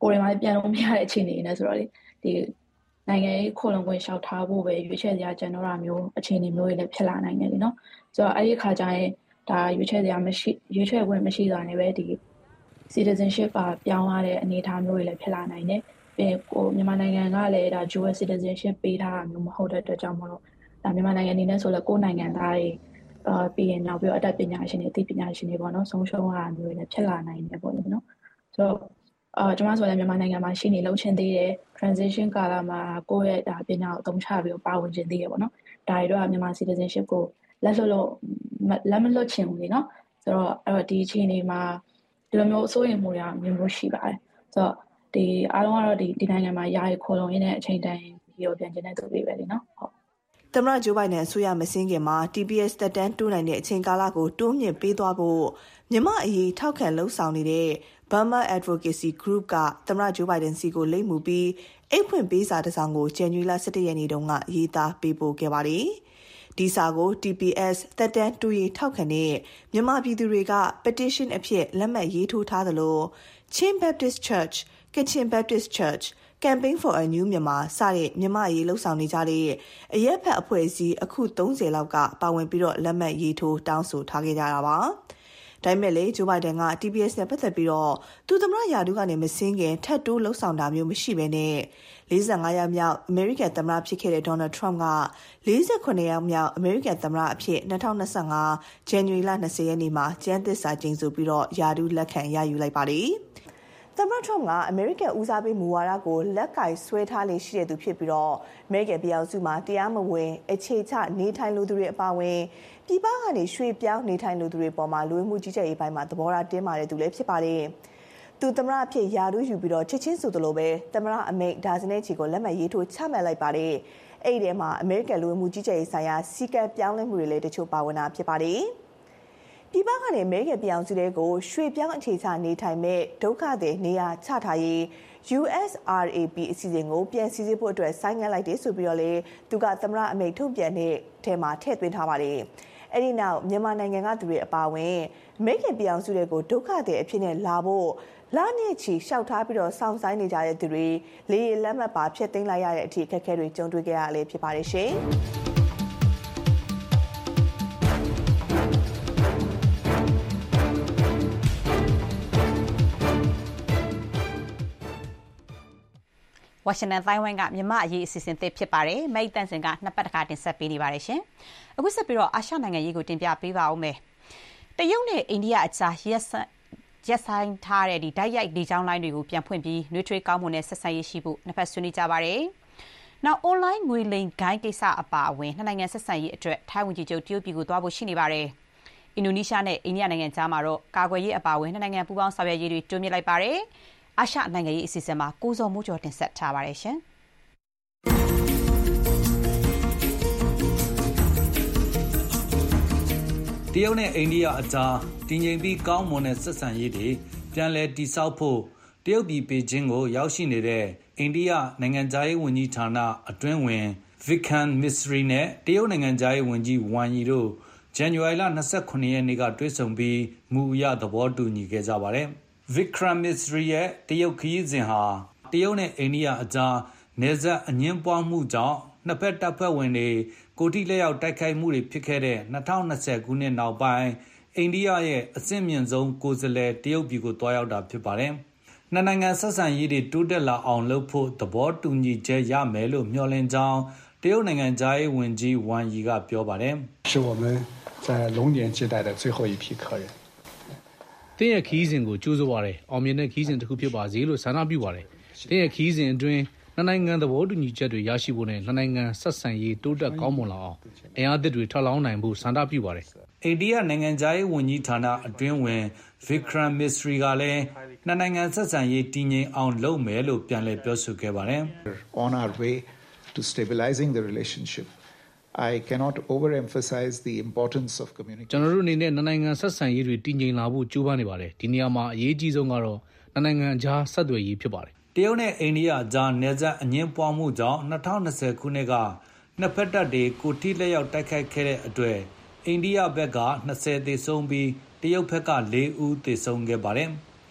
ကိုယ်တိုင်မှပြန်လို့မရတဲ့အခြေအနေနဲ့ဆိုတော့လေဒီနိုင်ငံရေးခိုလုံခွင့်လျှောက်ထားဖို့ပဲရွေးချယ်စရာကျန်တော့တာမျိုးအခြေအနေမျိုးတွေလည်းဖြစ်လာနိုင်တယ်လीเนาะဆိုတော့အဲ့ဒီခါကျရင်ဒါရွေးချယ်စရာမရှိရွေးချယ်ခွင့်မရှိတာနဲ့ပဲဒီ citizenship ပါပြောင်းရတဲ့အနေအထားမျိုးတွေလည်းဖြစ်လာနိုင်တယ်ပြီးကိုမြန်မာနိုင်ငံကလည်းဒါ dual citizenship ပေးထားတာမျိုးမဟုတ်တဲ့အတွက်ကြောင့်မလို့ဒါမြန်မာနိုင်ငံအနေနဲ့ဆိုလည်းကိုယ်နိုင်ငံသားတွေအာပြီးရင်နောက်ပြီးတော့အတတ်ပညာရှင်တွေအသိပညာရှင်တွေပေါ့နော်ဆုံးရှုံးရတာမျိုးတွေလည်းဖြစ်လာနိုင်တယ်ပေါ့လေနော်ဆိုတော့အာကျွန်မဆိုလည်းမြန်မာနိုင်ငံမှာရှိနေလုံချင်သေးတယ် transition ကာလမှာကိုယ့်ရဲ့ဒါပညာကိုအသုံးချပြီးတော့ပါဝင်ခြင်းသေးရပေါ့နော်ဒါတွေတော့မြန်မာ citizenship ကိုလက်လွတ်လို့လက်မလွတ်ချင်ဘူးလေနော်ဆိုတော့အဲ့တော့ဒီအချိန်လေးမှာဒီလိုမျိုးအစိုးရမှုတွေမျိုးမျိုးရှိပါတယ်ဆိုတော့ဒီအားလုံးကတော့ဒီဒီနိုင်ငံမှာယာယီခိုလုံရင်းနဲ့အချိန်တန်ဒီကိုပြန်ကျင်တဲ့သူတွေပဲလေနော်ဟုတ်သမ္မတဂျိုးဘိုင်ဒန်အစိုးရမစင်းခင်မှာ T P S သက်တမ်းတိုးနိုင်တဲ့အချိန်ကာလကိုတိုးမြင့်ပေးသွားဖို့မြန်မာအရေးထောက်ခံလှုံ့ဆော်နေတဲ့ Burma Advocacy Group ကသမ္မတဂျိုးဘိုင်ဒန်စီကိုလိပ်မူပြီးအိတ်ဖွင့်ပေးစာတစ်စောင်ကိုဇန်နဝါရီလ၁၁ရက်နေ့တုန်းကရေးသားပေးပို့ခဲ့ပါတယ်။ဒီစာကို T P S သက်တမ်းတိုးရေးထောက်ခံတဲ့မြန်မာပြည်သူတွေက petition အဖြစ်လက်မှတ်ရေးထိုးထားသလို Chin Baptist Church, Kachin Baptist Church, Campaign for a New Myanmar စတဲ့မြန်မာရေးလှုပ်ဆောင်နေကြတဲ့အရက်ဖက်အဖွဲ့အစည်းအခု၃၀လောက်ကပါဝင်ပြီးတော့လက်မှတ်ရေးထိုးတောင်းဆိုထားခဲ့ကြတာပါ။ဒါပေမဲ့လေဂျိုးဘိုင်ဒန်က T P S နဲ့ပတ်သက်ပြီးတော့သူသမ္မတရာထူးကနေမစင်းခင်ထပ်တိုးလှုပ်ဆောင်တာမျိုးမရှိဘဲနဲ့၄၅ယောက်မြောက်အမေရိကန်သမ္မတဖြစ်ခဲ့တဲ့ Donald Trump က၄၇ယောက်မြောက်အမေရိကန်သမ္မတအဖြစ်၂၀၂၅ဇန်နဝါရီလ၂၀ရက်နေ့မှာကျမ်းသစ္စာကျိန်ဆိုပြီးတော့ရာထူးလက်ခံရယူလိုက်ပါတယ်။သမ္မတ Trump ကအမေရိကန်ဦးစားပေးမူဝါဒကိုလက်ကင်ဆွဲထားလေရှိတဲ့သူဖြစ်ပြီးတော့အမေရိကန်ပြည်အောင်စုမှာတရားမဝင်အခြေချနေထိုင်လူသူတွေအပါအဝင်ပြည်ပကနေရွှေ့ပြောင်းနေထိုင်လူသူတွေပေါ်မှာလူဝင်မှုကြီးကြပ်ရေးပိုင်းမှာသဘောထားတင်းမာတဲ့သူလည်းဖြစ်ပါတယ်။သူသမ္မတအဖြစ်ယာထူးယူပြီးတော့ချက်ချင်းဆိုသလိုပဲသမ္မတအမိန့်ဒါဇင်နဲ့ချီကိုလက်မှတ်ရေးထိုးချမှတ်လိုက်ပါတယ်။အဲ့ဒီထဲမှာအမေရိကန်လူဝင်မှုကြီးကြပ်ရေးဆိုင်ရာစီကံပြောင်းလဲမှုတွေလည်းတချို့ပါဝင်တာဖြစ်ပါတယ်။ပြည်ပကနေအမေရိကန်ပြည်အောင်စုတွေကိုရွှေ့ပြောင်းအခြေချနေထိုင်မဲ့ဒုက္ခသည်နေရာချထားရေး U S R A P အစီအစဉ်ကိုပြန်စီစစ်ဖို့အတွက်ဆိုင်းငံ့လိုက်တယ်ဆိုပြီးတော့လေသူကသမ္မတအမိန့်ထုတ်ပြန်တဲ့ထဲမှာထည့်သွင်းထားပါတယ်။အဲ့ဒီနောက်မြန်မာနိုင်ငံကသူတွေအပါအဝင်အမေရိကန်ပြည်အောင်စုတွေကိုဒုက္ခသည်အဖြစ်နဲ့လာဖို့လာနေချီရှောက်ထားပြီးတော့စောင့်ဆိုင်းနေကြတဲ့သူတွေလေယာဉ်လက်မှတ်ပါဖျက်သိမ်းလိုက်ရတဲ့အထိအခက်အခဲတွေကြုံတွေ့ခဲ့ရလေဖြစ်ပါတယ်ရှင်။ဝါရှင်တန်တိုင်းဝိုင်းကမြန်မာအရေးအစီအစဉ်သစ်ဖြစ်ပါတယ်။မိတ်တန်စင်ကနှစ်ပတ်တစ်ခါတင်ဆက်ပေးနေပါတယ်ရှင်။အခုဆက်ပြီးတော့အာရှနိုင်ငံရေးကိုတင်ပြပေးပါဦးမယ်။တရုတ်နဲ့အိန္ဒိယအကြားရက်ရက်ဆိုင်ထားတဲ့ဒီဓာတ်ရိုက်လေကြောင်းလိုင်းတွေကိုပြန်ဖွင့်ပြီးနှွေးထွေးကောင်းမွန်တဲ့ဆက်ဆံရေးရှိဖို့နှစ်ဖက်ဆွေးနွေးကြပါတယ်။နောက် online ငွေလိမ်ဂိုင်းကိစ္စအပါအဝင်နှစ်နိုင်ငံဆက်ဆံရေးအတွက်ထိုင်းဝန်ကြီးချုပ်တရုတ်ပြည်ကိုသွားဖို့ရှိနေပါတယ်။အင်ဒိုနီးရှားနဲ့အိန္ဒိယနိုင်ငံကြားမှာတော့ကာကွယ်ရေးအပါအဝင်နှစ်နိုင်ငံပူးပေါင်းဆောင်ရွက်ရေးတွေတိုးမြှင့်လိုက်ပါတယ်။အာရှနိုင်ငံရေးအစီအစဉ်မှာကိုစောမိုးကျော်တင်ဆက်ထားပါတယ်ရှင်။တရုတ်နဲ့အိန္ဒိယအကြားတည်ငြိမ်ပြီးကောင်းမွန်တဲ့ဆက်ဆံရေးတွေပြန်လည်တည်ဆောက်ဖို့တရုတ်ပြည်ပေကျင်းကိုရောက်ရှိနေတဲ့အိန္ဒိယနိုင်ငံသားရေးဝန်ကြီးဌာနအတွင်းဝင် Vikram Misri နဲ့တရုတ်နိုင်ငံသားရေးဝန်ကြီး Wang Yi တို့ဇန်နဝါရီလ၂၇ရက်နေ့ကတွေ့ဆုံပြီးမူအရသဘောတူညီခဲ့ကြပါတယ်။ Vikram Misri ရဲ့တရုတ်ခရီးစဉ်ဟာတရုတ်နဲ့အိန္ဒိယအကြားနယ်စပ်အငြင်းပွားမှုကြောင့်နှစ်ဖက်တပ်ဖွဲ့ဝင်တွေကိုယ်ထိလက်ရောက်တိုက်ခိုက်မှုတွေဖြစ်ခဲ့တဲ့၂၀၂၀ခုနှစ်နောက်ပိုင်းအိန္ဒိယရဲ့အဆင့်မြင့်ဆုံးကိုယ်စားလှယ်တရုတ်ပြည်ကိုသွားရောက်တာဖြစ်ပါတယ်။နှစ်နိုင်ငံဆက်ဆံရေးတွေတိုးတက်လာအောင်လုပ်ဖို့သဘောတူညီချက်ရမယ်လို့မျှော်လင့်ကြောင်းတရုတ်နိုင်ငံသားရေးဝန်ကြီး Wang Yi ကပြောပါတယ်။是我们在龙年接待的最后一批客人。 တင်းရဲ့ခီးစဉ်ကိုကြိုးစားပါတယ်။အောင်မြင်တဲ့ခီးစဉ်တစ်ခုဖြစ်ပါစေလို့ဆန္ဒပြုပါတယ်။တင်းရဲ့ခီးစဉ်အတွင်းနှစ်နိုင်ငံသဘောတူညီချက်တွေရရှိဖို့နဲ့နှစ်နိုင်ငံဆက်ဆံရေးတိုးတက်ကောင်းမွန်လာအောင်အင်အားသစ်တွေထပ်လောင်းနိုင်ဖို့ဆန္ဒပြုပါတယ်။အိန္ဒိယနိုင်ငံသားရေးဝန်ကြီးဌာနအတွင်းဝင် Vikram Misri ကလည်းနှစ်နိုင်ငံဆက်ဆံရေးတည်ငြိမ်အောင်လုပ်မယ်လို့ပြန်လည်ပြောဆိုခဲ့ပါတယ်။ On our way to stabilizing the relationship, I cannot overemphasize the importance of communication. ကျွန်တော်တို့အနေနဲ့နှစ်နိုင်ငံဆက်ဆံရေးတွေတည်ငြိမ်လာဖို့ကြိုးပမ်းနေပါတယ်။ဒီနေရာမှာအရေးကြီးဆုံးကတော့နှစ်နိုင်ငံကြားဆက်သွယ်ရေးဖြစ်ပါတယ်။တရုတ်နဲ့အိန္ဒိယကြားနယ်စပ်အငြင်းပွားမှုကြောင့်၂၀၂၀ခုနှစ်ကနှစ်ဖက်တပ်တွေကိုထိလက်ရောက်တိုက်ခိုက်ခဲ့တဲ့အတွက်အိန္ဒိယဘက်က၂၀သေဆုံးပြီးတရုတ်ဘက်က၄ဦးသေဆုံးခဲ့ပါတယ်။ ၂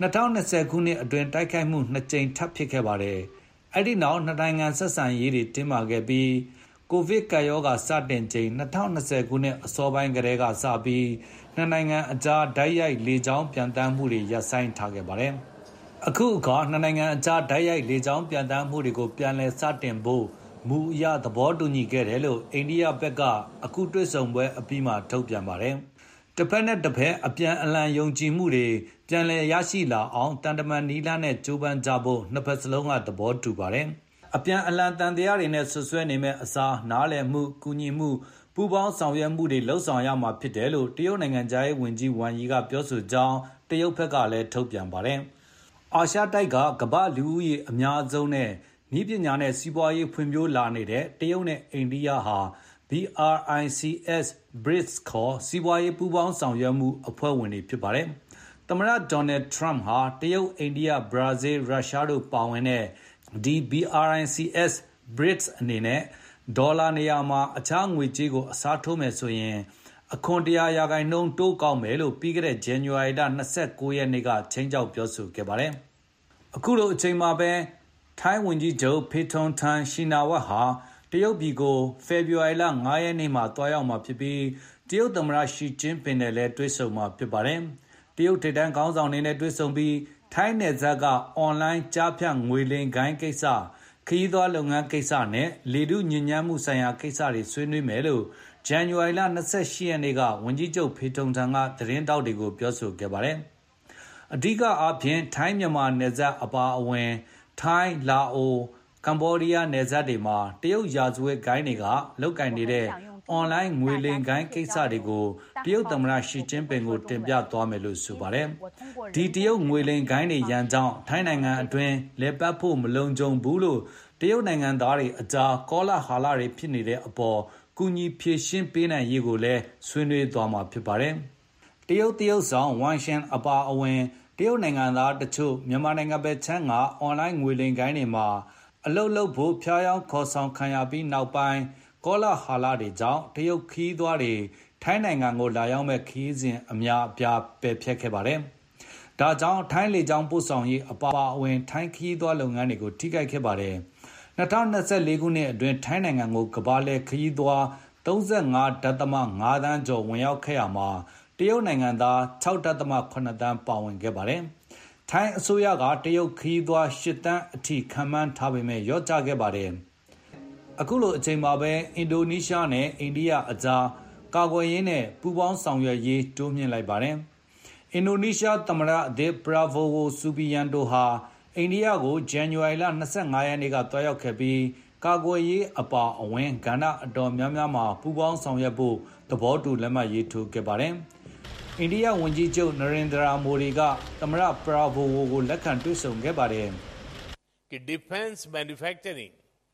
၂၀၂၀ခုနှစ်အတွင်းတိုက်ခိုက်မှုနှစ်ကြိမ်ထပ်ဖြစ်ခဲ့ပါတယ်။အဲ့ဒီနောက်နှစ်နိုင်ငံဆက်ဆံရေးတွေတင်းမာခဲ့ပြီးကိုဗစ်ကပ်ရောဂါစတင်ချိန်၂၀၂၀ခုနှစ်အစောပိုင်းကတည်းကစပြီးနှစ်နိုင်ငံအကြားဓာတ်ရိုက်လေကြောင်းပြန်တမ်းမှုတွေရပ်ဆိုင်းထားခဲ့ပါတယ်။အခုအခါနှစ်နိုင်ငံအကြားဓာတ်ရိုက်လေကြောင်းပြန်တမ်းမှုတွေကိုပြန်လည်စတင်ဖို့မူအရသဘောတူညီခဲ့တယ်လို့အိန္ဒိယဘက်ကအခုတွေ့ဆုံပွဲအပြီးမှာထုတ်ပြန်ပါတယ်။တစ်ဖက်နဲ့တစ်ဖက်အပြန်အလှန်ယုံကြည်မှုတွေပြန်လည်ရရှိလာအောင်တန်တမန်နီလာနဲ့ကြိုးပမ်းကြဖို့နှစ်ဖက်စလုံးကသဘောတူပါတယ်။အပြန်အလှန်တန်တရားတွေနဲ့ဆွဆွဲနေမဲ့အစားနားလည်မှုကူညီမှုပူးပေါင်းဆောင်ရွက်မှုတွေလှုံ့ဆော်ရမှာဖြစ်တယ်လို့တရုတ်နိုင်ငံသားရေးဝန်ကြီးဝမ်ယီကပြောဆိုကြောင်းတရုတ်ဘက်ကလည်းထုတ်ပြန်ပါတယ်။အာရှတိုက်ကကမ္ဘာလူဦးရေအများဆုံးနဲ့နည်းပညာနဲ့စီးပွားရေးဖွံ့ဖြိုးလာနေတဲ့တရုတ်နဲ့အိန္ဒိယဟာ ဘီ အာร์ အိုင် စီ အက်စ် ဘရစ်စ် ခေါ်စီးပွားရေးပူးပေါင်းဆောင်ရွက်မှုအဖွဲ့ဝင်တွေဖြစ်ပါတယ်။သမ္မတဒေါ်နယ်ထရမ့်ဟာတရုတ်အိန္ဒိယဘရာဇီးရုရှားတို့ပါဝင်တဲ့ဒီ ဘီ အာร์ အိုင် စီ အက်စ် ဘရစ်စ်အနေနဲ့ဒေါ်လာနေရာမှာအခြားငွေကြေးကိုအစားထိုးမယ်ဆိုရင်အခွန်တရာရာခိုင်နှုန်းတိုးကောက်မယ်လို့ပြီးခဲ့တဲ့ဇန်နဝါရီလ၂၉ရက်နေ့ကချိန်ချောက်ပြောဆိုခဲ့ပါတယ်။အခုလိုအချိန်မှာပဲထိုင်းဝန်ကြီးချုပ်ဖေထုံထန်ရှီနာဝတ်ဟာတရုတ်ပြည်ကိုဖေဖော်ဝါရီလ၅ရက်နေ့မှာတွားရောက်မှာဖြစ်ပြီးတရုတ်သမ္မတရှီကျင်းပင်နဲ့လည်းတွေ့ဆုံမှာဖြစ်ပါတယ်။တရုတ်ထိပ်တန်းခေါင်းဆောင်တွေနဲ့တွေ့ဆုံပြီးထိုင်းနယ်စပ်ကအွန်လိုင်းကြားဖြတ်ငွေလိမ်ဂိုဏ်းကိစ္စခရီးသွားလုပ်ငန်းကိစ္စနဲ့လေထုညစ်ညမ်းမှုဆိုင်ရာကိစ္စတွေဆွေးနွေးမယ်လို့ဇန်နဝါရီလ၂၈ရက်နေ့ကဝန်ကြီးချုပ်ဖေထုံထန်ကသတင်းတောက်တွေကိုပြောဆိုခဲ့ပါတယ်။အဓိကအားဖြင့်ထိုင်းမြန်မာနယ်စပ်အပါအဝင်ထိုင်းလာအိုကမ္ဘောဒီးယားနယ်စပ်တွေမှာတရုတ်ရာဇဝတ်ဂိုဏ်းတွေကလုပ်ကင်နေတဲ့အွန်လိုင်းငွေလိမ်ဂိုဏ်းကိစ္စတွေကိုတရုတ်သမ္မတရှီကျင်းပင်ကိုတင်ပြသွားမယ်လို့ဆိုပါတယ်။ဒီတရုတ်ငွေလိမ်ဂိုဏ်းတွေရန်ကြောင့်ထိုင်းနိုင်ငံအတွင်းလဲပတ်ဖို့မလုံခြုံဘူးလို့တရုတ်နိုင်ငံသားတွေအကြားကောလာဟလတွေဖြစ်နေတဲ့အပေါ်ကူညီဖြေရှင်းပေးနိုင်ရေးကိုလည်းဆွေးနွေးသွားမှာဖြစ်ပါတယ်။တရုတ်တရုတ်ဆောင်ဝမ်ရှင်အပါအဝင်တရုတ်နိုင်ငံသားတချို့မြန်မာနိုင်ငံဘက်ခြမ်းကအွန်လိုင်းငွေလိမ်ဂိုဏ်းတွေမှာအလုပ်လုပ်ဖို့ဖျားယောင်းခေါ်ဆောင်ခံရပြီးနောက်ပိုင်းကောလာဟလတွေကြောင့်တရုတ်ခီးသွားတွေထိုင်းနိုင်ငံကိုလာရောက်မဲ့ခီးစဉ်အများအပြားပယ်ဖျက်ခဲ့ပါတယ်။ဒါကြောင့်ထိုင်းလေကြောင်းပို့ဆောင်ရေးအပါအဝင်ထိုင်းခီးသွားလုပ်ငန်းတွေကိုထိခိုက်ခဲ့ပါတယ်။၂၀၂၄ခုနှစ်အတွင်းထိုင်းနိုင်ငံကိုကမ္ဘာလှည့်ခရီးသွား၃၅.၅သန်းကျော်ဝင်ရောက်ခဲ့ရမှာတရုတ်နိုင်ငံသား၆.၇သန်းပါဝင်ခဲ့ပါတယ်။ထိုင်းအစိုးရကတရုတ်ခရီးသွား၈သန်းအထိခန့်မှန်းထားပေမဲ့လျော့ကျခဲ့ပါတယ်။အခုလိုအချိန်မှာပဲအင်ဒိုနီးရှားနဲ့အိန္ဒိယအကြားကာကွယ်ရေးနဲ့ပူးပေါင်းဆောင်ရွက်ရေးတိုးမြှင့်လိုက်ပါတယ်။အင်ဒိုနီးရှားသမ္မတအသစ်ပရာဗိုဝိုဆူဘီယန်တိုဟာအိန္ဒိယကိုဇန်နဝါရီလ၂၅ရက်နေ့ကတွားရောက်ခဲ့ပြီးကာကွယ်ရေးအပါအဝင်ကဏ္ဍအတော်များများမှာပူးပေါင်းဆောင်ရွက်ဖို့သဘောတူလက်မှတ်ရေးထိုးခဲ့ပါတယ်။အိန္ဒိယဝန်ကြီးချုပ်နရင်ဒရာမိုဒီကသမ္မတပရာဗိုဝိုကိုလက်ခံတွေ့ဆုံခဲ့ပါတယ်။ कि defence manufacturing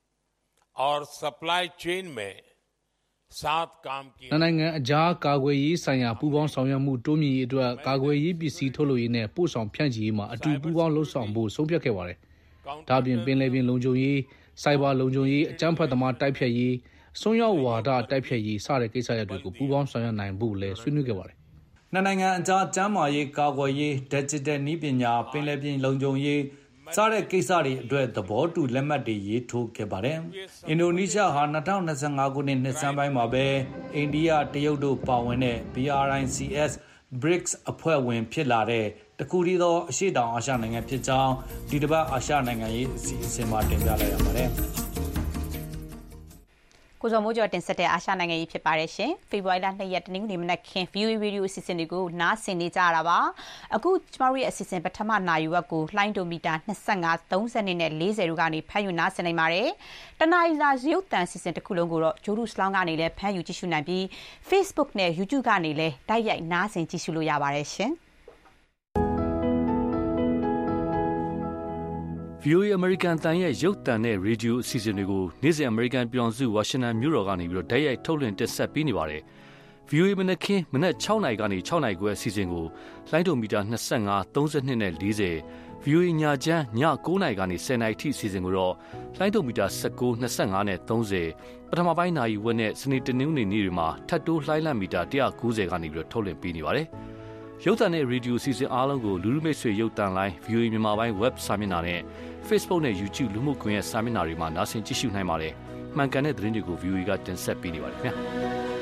और supply chain में साथ काम किए နိုင်ငံအကြားကာကွယ်ရေးဆိုင်ရာပူးပေါင်းဆောင်ရွက်မှုတိုးမြင့်ရေးအတွက်ကာကွယ်ရေးပစ္စည်းထုတ်လုပ်ရေးနဲ့ပို့ဆောင်ဖြန့်ချီရေးမှာအတူပူးပေါင်းလှုပ်ဆောင်ဖို့ဆုံးဖြတ်ခဲ့ပါတယ်။ဒါပြင်ပင်လယ်ပြင်လုံခြုံရေးစိုက်ဘာလုံခြုံရေးအကြမ်းဖက်သမားတိုက်ဖျက်ရေးဆွမ်းရောက်ဝါဒတိုက်ဖျက်ရေးစတဲ့ကိစ္စရပ်တွေကိုပူးပေါင်းဆောင်ရွက်နိုင်ဖို့လည်းဆွေးနွေးခဲ့ပါတယ်။နှစ်နိုင်ငံအကြားကျန်းမာရေးကာကွယ်ရေး digital နည်းပညာပင်လယ်ပြင်လုံခြုံရေးစတဲ့ကိစ္စတွေအတွက်သဘောတူလက်မှတ်တွေရေးထိုးခဲ့ပါတယ်။အင်ဒိုနီးရှားဟာ၂၀၂၅ခုနှစ်နှစ်ဆန်းပိုင်းမှာပဲအိန္ဒိယတရုတ်တို့ပါဝင်တဲ့ ဘီ အာร์ အိုင် စီ အက်စ် ဘရစ်စ် အဖွဲ့ဝင်ဖြစ်လာတဲ့တခုတည်းသောအရှေ့တောင်အာရှနိုင်ငံဖြစ်ကြောင်းဒီတစ်ပတ်အာရှနိုင်ငံရေးအစီအစဉ်မှာတင်ပြလိုက်ရပါတယ်။ကိုဇော်မိုးကျော်တင်ဆက်တဲ့အာရှနိုင်ငံရေးဖြစ်ပါတယ်ရှင်။ဖေဖော်ဝါရီလ၂ရက်တနင်္ဂနွေမနက်ခင်း ဗွီအိုအေ Radio အစီအစဉ်တွေကိုနားဆင်နေကြရတာပါ။အခုကျမတို့ရဲ့အစီအစဉ်ပထမနာရီဝက်ကိုလှိုင်းဒိုမီတာ၂၅ ၃၀နဲ့၄၀တို့ကနေဖမ်းယူနားဆင်နိုင်ပါတယ်။တနားရီစာရုပ်သံအစီအစဉ်တစ်ခုလုံးကိုတော့ဂျိုဒူစလောင်းကနေလည်းဖမ်းယူကြည့်ရှုနိုင်ပြီး Facebook နဲ့ YouTube ကနေလည်းတိုက်ရိုက်နားဆင်ကြည့်ရှုလို့ရပါတယ်ရှင်။ဗွီအိုအေ American တန်ရဲ့ရုပ်သံနဲ့ရေဒီယိုအစီအစဉ်တွေကိုနေ့စဉ် American ပြည်ထောင်စုဝါရှင်တန်မြို့တော်ကနေပြီးတော့တိုက်ရိုက်ထုတ်လွှင့်တင်ဆက်ပေးနေပါတယ်။ ဗွီအိုအေ မနက်ခင်းမနက်၆နာရီကနေ၆နာရီခွဲအစီအစဉ်ကိုလိုင်းဒိုမီတာ၂၅ ၃၂နဲ့၄၀ ဗွီအိုအေညချမ်းည၉နာရီကနေ၁၀နာရီထိအစီအစဉ်ကိုတော့လိုင်းဒိုမီတာ၁၉ ၂၅နဲ့၃၀ပထမပိုင်းနာရီဝက်နဲ့စနေတနင်္ဂနွေနေ့တွေမှာထပ်တိုးလှိုင်းလံမီတာ၁၉၀ကနေပြီးတော့ထုတ်လွှင့်ပေးနေပါတယ်။ရုပ်သံနဲ့ရေဒီယိုစီစဉ်အားလုံးကိုလူလူမိတ်ဆွေရုပ်သံလိုင်း ဗီအိုအေ မြန်မာပိုင်း web စာမျက်နှာနဲ့ Facebook နဲ့ YouTube လူမှုကွန်ရက်စာမျက်နှာတွေမှာနားဆင်ကြည့်ရှုနိုင်ပါတယ်။မှန်ကန်တဲ့သတင်းတွေကို ဗီအိုအေကတင်ဆက်ပေးနေပါတယ်ခင်ဗျာ။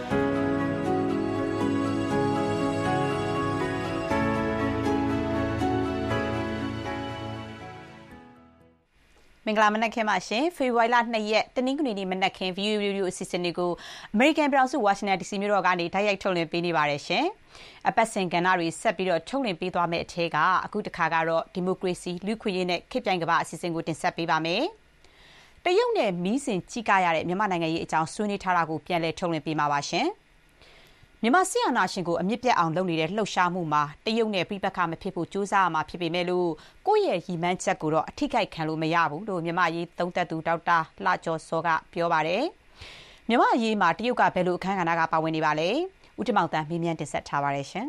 မင်္ဂလာမနက်ခင်းပါရှင်ဖေဖော်ဝါရီလနှစ်ရက်တနင်္ဂနွေနေ့မနက်ခင်း ဗီအိုအေ Radio အစီအစဉ်တွေကိုအမေရိကန်ပြည်ထောင်စုဝါရှင်တန်ဒီစီမြို့တော်ကနေတိုက်ရိုက်ထုတ်လွှင့်ပေးနေပါတယ်ရှင်အပတ်စဉ်ကဏ္ဍတွေဆက်ပြီးတော့ထုတ်လွှင့်ပေးသွားမယ့်အထက်ကအခုတစ်ခါကတော့ဒီမိုကရေစီလူ့ခွင့်ရေးနဲ့ခေတ်ပြိုင်ကမ္ဘာအစီအစဉ်ကိုတင်ဆက်ပေးပါမယ်တရုတ်နဲ့မီးစင်ကြီးကားရတဲ့မြန်မာနိုင်ငံရေးအကြောင်းဆွေးနွေးထားတာကိုပြန်လည်ထုတ်လွှင့်ပေးမှာပါရှင်မြန်မာဆီယနာရှင်ကိုအမြင့်ပြတ်အောင်လုပ်နေတဲ့လှုပ်ရှားမှုမှာတရုတ်နဲ့ပြိပက္ခမဖြစ်ဖို့ကြိုးစားရမှာဖြစ်ပေမဲ့လို့ကိုယ့်ရဲ့ရည်မှန်းချက်ကိုတော့အထိကိခံလို့မရဘူးလို့မြန်မာရေးသုံးသပ်သူဒေါက်တာလှကျော်စောကပြောပါတယ်မြန်မာရေးမှာတရုတ်ကဘယ်လိုအခမ်းကဏ္ဍကပါဝင်နေပါလဲဦးတမောင်တန်းမေးမြန်းတင်ဆက်ထားပါတယ်ရှင်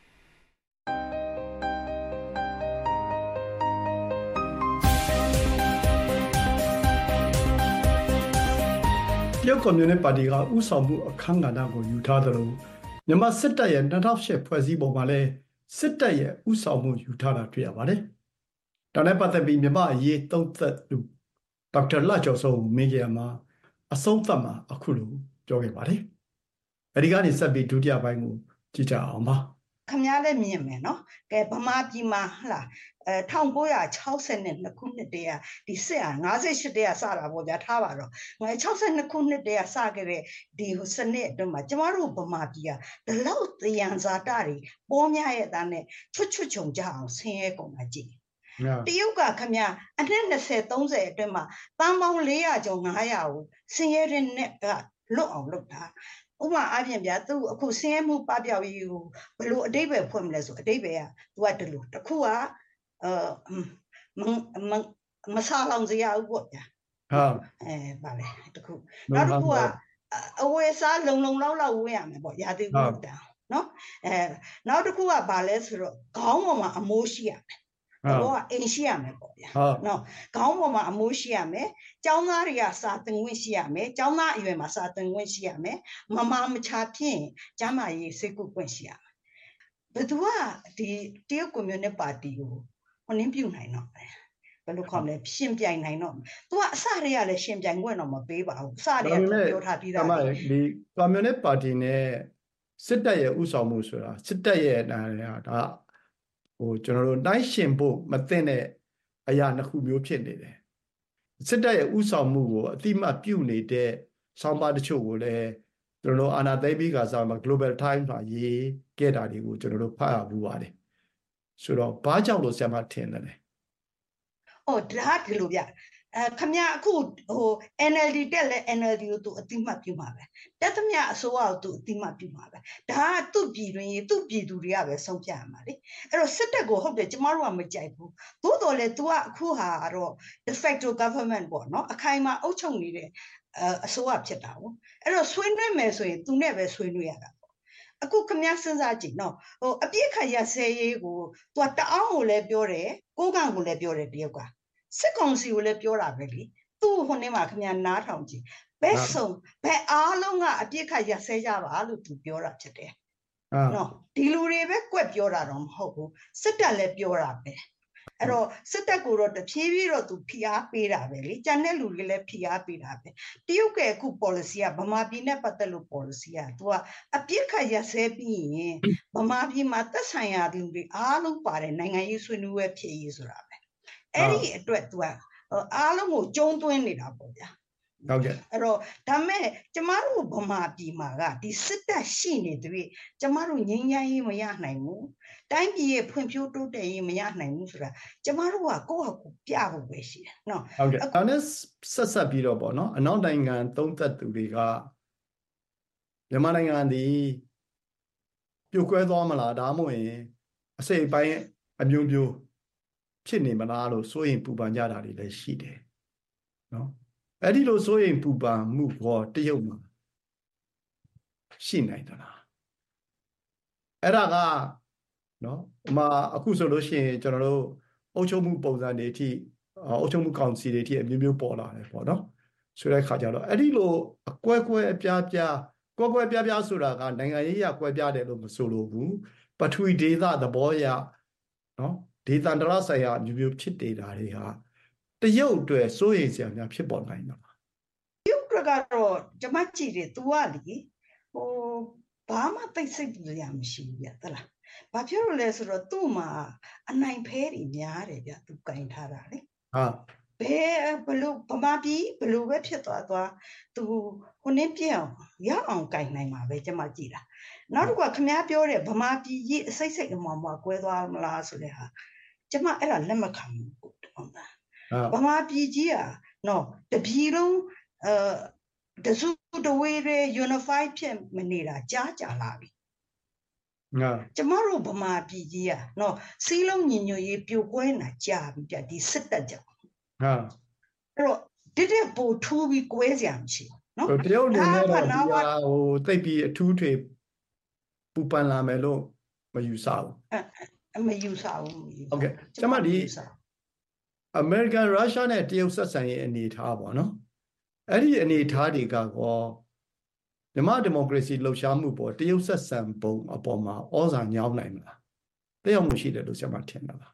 တရုတ်ကွန်မြူနစ်ပါတီကဥဆောင်မှုအခမ်းကဏ္ဍကိုယူထားသလိုမြန်မာစစ်တပ်ရဲ့၂၀၀၈ဖွဲ့စည်းပုံမှာလည်းစစ်တပ်ရဲ့ဥဆောင်မှုယူထားတာတွေ့ရပါတယ်။ဒါနဲ့ပတ်သက်ပြီးမြန်မာအရေးသုံးသပ်သူဒေါက်တာလှကျော်စောကိုမေးကြရမှာအဆုံးသတ်မှာအခုလိုပြောခဲ့ပါတယ်။အဲဒီကနေဆက်ပြီးဒုတိယပိုင်းကိုကြည့်ကြအောင်ပါ။ခင်ဗျားလည်းမြင်မယ်နော်။ကဲဗမာပြည်မှာဟလာအဲ၁၉၆၂ခုနှစ်တည်းကဒီစစ်အာ၅၈တည်းကစတာပေါ့ဗျာထားပါတော့ငါ၆၂ခုနှစ်တည်းကစခဲ့တဲ့ဒီဟိုစနစ်အတွင်းမှာကျမတို့ဗမာပြည်ကဒီလောက်တယံဇာတတွေပေါ်များရဲ့သားနဲ့ချွတ်ချွတ်ချုံကြအောင်ဆင်းရဲကုန်တာကြည့်တရုတ်ကခင်ဗျာအနှစ်၂၀ ၃၀အတွင်းမှာတန်ပေါင်း၄ရာကျော်၅ရာကိုဆင်းရဲတဲ့နဲ့ကလွတ်အောင်လုပ်တာဥပမာအပြင်ဗျာသူအခုဆင်းရဲမှုပပျောက်ရေးကိုဘယ်လိုအတိတ်ပဲဖွင့်မလဲဆိုအတိတ်ပဲကသူကဒီလိုတစ်ခုကအဲမမစားလောင်စရာဥပေါ့ဗျာဟုတ်အဲဗါလေတခုနောက်တစ်ခုကအဝယ်စားလုံလုံလောက်လောက်ဝယ်ရမယ်ပေါ့ရာသီဥတုတောင်နော်အဲနောက်တစ်ခုကဗါလဲဆိုတော့ခေါင်းပေါ်မှာအမိုးရှိရမယ်ဘောကအိမ်ရှိရမယ်ပေါ့ဗျာနော်ခေါင်းပေါ်မှာအမိုးရှိရမယ်ကျောင်းသားတွေကစာသင်ခွင့်ရှိရမယ်ကျောင်းသားအရွယ်မှာစာသင်ခွင့်ရှိရမယ်မမမချဖြင့်ကျမ်းမာရေးစိတ်ကူးခွင့်ရှိရမယ်ဘယ်သူကဒီတရုတ်ကွန်မြူနစ်ပါတီကိုဟိုနင်းပြုတ်နိုင်တော့ဘယ်လိုခေါ်မလဲရှင်ပြိုင်နိုင်တော့သူကအစတွေကလည်းရှင်ပြိုင်ခွင့်တော့မပေးပါဘူးအစတွေကပြောထားပြီးသားဒီကွန်မြူနစ်ပါတီနဲ့စစ်တပ်ရဲ့ဥဆောင်မှုဆိုတာစစ်တပ်ရဲ့ဒါဒါဟိုကျွန်တော်တို့နိုင်ရှင်ဖို့မသိတဲ့အရာနှစ်ခုမျိုးဖြစ်နေတယ်စစ်တပ်ရဲ့ဥဆောင်မှုကိုအတိမတ်ပြုနေတဲ့ဆောင်းပါးတချို့ကိုလည်းကျွန်တော်တို့အာနာသိပိကစားမှာ Global Times မှာရေးခဲ့တာတွေကိုကျွန်တော်တို့ဖတ်ရဘူးပါတယ်ဆိုတော့ဘာကြောင့်လို့ဆရာမထင်တယ်လဲ။အော်ဒါဒီလိုဗျအဲခမရအခုဟို အန် အယ် ဒီ တက်လဲ အန် အယ် ဒီ ကိုသူအတိမတ်ပြုမှာပဲ။တက်သမျှအစိုးရကိုသူအတိမတ်ပြုမှာပဲ။ဒါကသူ့ပြည်တွင်သူ့ပြည်သူတွေကပဲဆုံးဖြတ်ရမှာလေ။အဲ့တော့စစ်တပ်ကိုဟုတ်တယ်ကျမတို့ကမကြိုက်ဘူး။သို့တော်လဲ तू ကအခုဟာတော့ de facto government ပေါ့နော်အခိုင်အမာအုပ်ချုပ်နေတဲ့အဲအစိုးရဖြစ်တာပေါ့။အဲ့တော့ဆွေးနွေးမယ်ဆိုရင် तू နဲ့ပဲဆွေးနွေးရတာအခုခမည်းစဉ်းစားကြည့်နော်ဟိုအပြည့်ခရဆဲရေးကိုသူကတအောင်ကိုလည်းပြောတယ်ကိုကံကိုလည်းပြောတယ်တယောက်ကစစ်ကောင်စီကိုလည်းပြောတာပဲလေသူ့ဟိုနေ့မှာခမည်းနားထောင်ကြည့်ဘယ်ဆုံးဘယ်အားလုံးကအပြည့်ခရဆဲကြပါလို့သူပြောတာဖြစ်တယ်နော်ဒီလူတွေပဲကွက်ပြောတာတော့မဟုတ်ဘူးစစ်တပ်လည်းပြောတာပဲအဲ့တော့စစ်တပ်ကိုတော့တဖြည်းဖြည်းတော့သူဖိအားပေးတာပဲလေကြံတဲ့လူတွေလည်းဖိအားပေးတာပဲတရုတ်ကအခု policy ကဗမာပြည်နဲ့ပတ်သက်လို့ policy ကသူကအပြစ်ခတ်ရဆဲပြီးရင်ဗမာပြည်မှာသက်ဆိုင်ရာလူတွေအားလုံးပါတယ်နိုင်ငံရေးဆွေးနွေးပွဲဖြစ်ရေးဆိုတာပဲအဲ့ဒီအတွက်သူကအားလုံးကိုကျုံးသွင်းနေတာပေါ့ဗျာဟုတ်ကဲ့အဲ့တော့ဒါမဲ့ကျမတို့ဗမာပြည်မှာကဒီစစ်တပ်ရှိနေတွေ့ကျမတို့ငြိမ်းချမ်းရေးမရနိုင်ဘူးတိုင်းပြည်ရဲ့ဖွံ့ဖြိုးတိုးတက်ရေးမရနိုင်ဘူးဆိုတာကျမတို့ကကိုယ့်ဟာကိုယ်ပြဖို့ပဲရှိတယ်နော်ဟုတ်ကဲ့ဒါနဲ့ဆက်ဆက်ပြီးတော့ပေါ့နော်အနောက်နိုင်ငံသုံးသက်သူတွေကမြန်မာနိုင်ငံဒီပြိုကွဲသွားမလားဒါမှမဟုတ်ရင်အစိပ်ပိုင်းအမျိုးမျိုးဖြစ်နေမလားလို့စိုးရင်ပူပန်ကြတာတွေလည်းရှိတယ်နော်အဲ့ဒီလိုစိုးရင်ပူပန်မှုဘောတရုတ်မှာရှိနိုင်သလားအဲ့ဒါကနော်ဥမာအခုဆိုလို့ရှိရင်ကျွန်တော်တို့အုပ်ချုပ်မှုပုံစံတွေအထိအုပ်ချုပ်မှုကောင်စီတွေအထိအမျိုးမျိုးပေါ်လာတယ်ပေါ့နော်ဆိုတဲ့ခါကျတော့အဲ့ဒီလိုအကွဲကွဲအပြားပြားကွဲကွဲပြားပြားဆိုတာကနိုင်ငံရေးရကွဲပြားတယ်လို့မဆိုလိုဘူးပထဝီဒေသသဘောအရနော်ဒေသန္တရဆိုင်ရာမျိုးမျိုးဖြစ်နေတာတွေဟာတရုတ်အတွက်စိုးရိမ်စရာများဖြစ်ပေါ်နိုင်တာပါပြုတ်ကတော့ကျမကြည့်တယ် तू ကလေဟိုဘာမှသိစိတ်ကြရမရှိဘူးဗျသလားဘာဖြစ်လို့လဲဆိုတော့သူ့မှာအနိုင်ဖဲတွေများတယ်ဗျ तू ကင်ထားတာလေဟာဘယ်ဘလို့ဗမာပြည်ဘလို့ပဲဖြစ်သွားသွား तू ဟိုနည်းပြအောင်ရအောင်ကင်နိုင်မှာပဲကျမကြည့်တာနောက်တစ်ခုကခမားပြောတယ်ဗမာပြည်ကြီးအစိတ်စိတ်အမောင်မကွဲသွားမလားဆိုတဲ့ဟာကျမအဲ့ဒါလက်မခံဘူးဟုတ်လားဗမာပြည်ကြီးอ่ะနော်တပြည်လုံးအဲတစုတဝေးတွေ unified ဖြစ်မနေတာကြားကြလာပြီငါကျမတို့ဗမာပြည်ကြီးอ่ะနော်စီးလုံးညီညွတ်ရေးပြိုကွဲနေတာကြားပြီပြဒီစစ်တပ်ကြောင့်ဟာအဲ့တော့ဒီတဲ့ပိုထူးပြီးကွဲစရာမရှိဘူးနော်တရုတ်အနေနဲ့တော့ဒါဒီကနောက်ဟာဟိုသိပ်ပြီးအထူးထွေပူပန်လာမယ်လို့မယူဆဘူးအမယူဆဘူးမယူဆဟုတ်ကဲ့ကျမဒီအမေရိကန်ရုရှားနဲ့တရုတ်ဆက်ဆံရေးအနေအထားပေါ့နော်အဲ့ဒီအနေအထားတွေကကောမြန်မာဒီမိုကရေစီလှုပ်ရှားမှုပေါ်တရုတ်ဆက်ဆံပုံအပေါ်မှာဩဇာညောင်းနိုင်မလားတယောက်မရှိတယ်လို့ဆရာမထင်တာပါ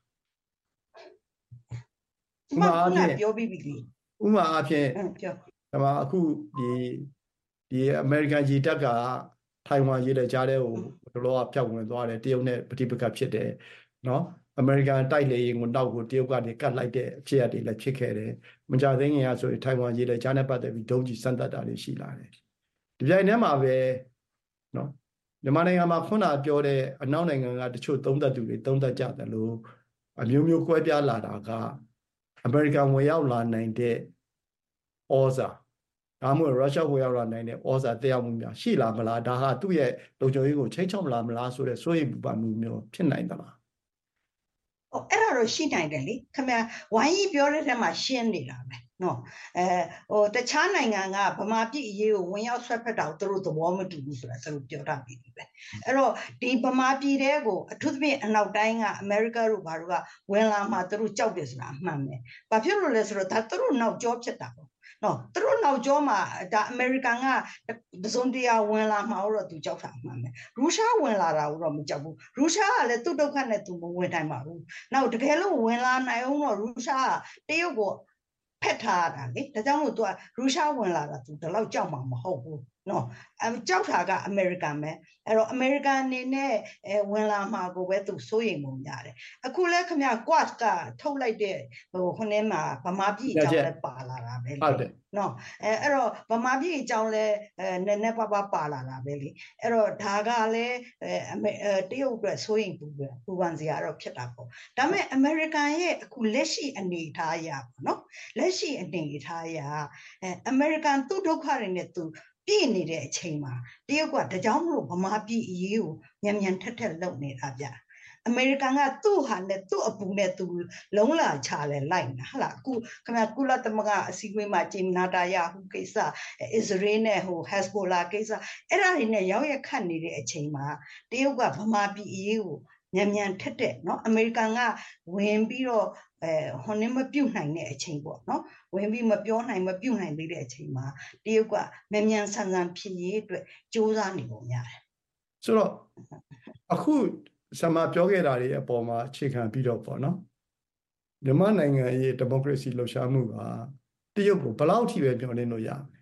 ကျမကပြောပြီးပြီလေဥပမာအားဖြင့်ဟုတ်ပြောဒါမှအခုဒီဒီအမေရိကန်ရေတပ်ကထိုင်ဝမ်ရေလက်ကြားတဲ့ဟိုဘလောကဖြောက်ဝင်သွားတယ်တရုတ်နဲ့ပဋိပက္ခဖြစ်တယ်နော်အမေရိကန်တိုက်လေရင်ကိုနောက်ကိုတရုတ်ကနေကတ်လိုက်တဲ့အဖြစ်အပျက်တွေလည်းဖြစ်ခဲ့တယ်မကြသေးခင်ကဆိုရင်ထိုင်ဝမ်ရေလက်ကြားနဲ့ပတ်သက်ပြီးဒုံးကျည်စမ်းသပ်တာတွေရှိလာတယ်ဒီပြိုင်ထဲမှာပဲနော်မြန်မာနိုင်ငံမှာခုနပြောတဲ့အနောက်နိုင်ငံကတချို့သုံးသက်သူတွေသုံးသက်ကြတယ်လို့အမျိုးမျိုးကွဲပြားလာတာကအမေရိကန်ဝင်ရောက်လာနိုင်တဲ့ဩဇာဒါမှမဟုတ်ရုရှားဝင်ရောက်လာနိုင်တဲ့ဩဇာတရားမှုများရှိလာမလားဒါဟာသူ့ရဲ့လုံခြုံရေးကိုချိန်ချောက်လာမလားဆိုတဲ့စိုးရိမ်ပူပန်မှုမျိုးဖြစ်နိုင်သလားဟိုအဲ့ဒါတော့ရှိနိုင်တယ်လေခင်ဗျာဝိုင်းကြီးပြောတဲ့ထဲမှာရှင်းနေတာပဲနော်အဲဟိုတခြားနိုင်ငံကဗမာပြည်အရေးကိုဝင်ရောက်ဆွဲဖက်တာကိုသူတို့သဘောမတူဘူးဆိုတာသူတို့ပြောတာပြီပဲအဲ့တော့ဒီဗမာပြည်တဲကိုအထူးသဖြင့်အနောက်တိုင်းကအမေရိကတို့ဘာတို့ကဝင်လာမှသူတို့ကြောက်တယ်ဆိုတာအမှန်ပဲဘာဖြစ်လို့လဲဆိုတော့ဒါသူတို့နောက်ကျောဖြစ်တာပေါ့နော်သူတို့နောက်ကျောမှာဒါအမေရိကန်ကပစုံတရားဝင်လာမှာတော့သူကြောက်တာအမှန်ပဲရုရှားဝင်လာတာတော့မကြောက်ဘူးရုရှားကလည်းသူ့ဒုက္ခနဲ့သူမဝင်နိုင်ပါဘူးနောက်တကယ်လို့ဝင်လာနိုင်အောင်တော့ရုရှားကတရုတ်ကိုဖက်ထားတာလေဒါကြောင့်မို့သူကရုရှားဝင်လာတာသူဒီလောက်ကြောက်မှာမဟုတ်ဘူးနော်အကြောက်တာကအမေရိကန်ပဲအဲ့တော့အမေရိကန်အနေနဲ့အဲဝင်လာမှာကိုပဲသူစိုးရိမ်မှုများတယ်အခုလဲခင်ဗျာ quad ကထုတ်လိုက်တဲ့ဟိုခုနည်းမှာဗမာပြည်အကြောင်းလဲပါလာတာပဲလေနော်အဲအဲ့တော့ဗမာပြည်အကြောင်းလဲအဲနည်းနည်းပါးပါးပါလာတာပဲလေအဲ့တော့ဒါကလည်းအဲတရုတ်အတွက်စိုးရိမ်ပူပူပန်စရာတော့ဖြစ်တာပေါ့ဒါပေမဲ့အမေရိကန်ရဲ့အခုလက်ရှိအနေအထားအရပေါ့နော်လက်ရှိအနေအထားအရအဲအမေရိကန်သူ့ဒုက္ခတွေနဲ့သူပြည့်နေတဲ့အချိန်မှာတရုတ်ကတကြောင်မလို့ဗမာပြည်အရေးကိုညံ့ညံ့ထက်ထက်လုပ်နေတာဗျအမေရိကန်ကသူ့ဟာနဲ့သူ့အပူနဲ့သူလုံးလာချလဲလိုက်တာဟလားအခုခင်ဗျာကုလသမဂ္ဂအစည်းအဝေးမှာဂျင်နာတာယာဟူကိစ္စအစ္စရေးနဲ့ဟိုဟက်ဇ်ဘိုလာကိစ္စအဲ့ဒါတွေနဲ့ရောက်ရခတ်နေတဲ့အချိန်မှာတရုတ်ကဗမာပြည်အရေးကိုညံ့ညံ့ထက်ထက်เนาะအမေရိကန်ကဝင်ပြီးတော့အဲဟိုနေမပြုတ်နိုင်တဲ့အချိန်ပေါ့เนาะဝင်ပြီးမပြောနိုင်မပြုတ်နိုင်သေးတဲ့အချိန်မှာတရုတ်ကမြန်မြန်ဆန်ဆန်ဖြစ်ရေးအတွက်စူးစမ်းနေပုံရတယ်ဆိုတော့အခုဆမပြောခဲ့တာတွေအပေါ်မှာအခြေခံပြီးတော့ပေါ့နော်မြန်မာနိုင်ငံရဲ့ဒီမိုကရေစီလှုပ်ရှားမှုကတရုတ်ကိုဘယ်လောက်ထိပဲပြောနေလို့ရမလဲ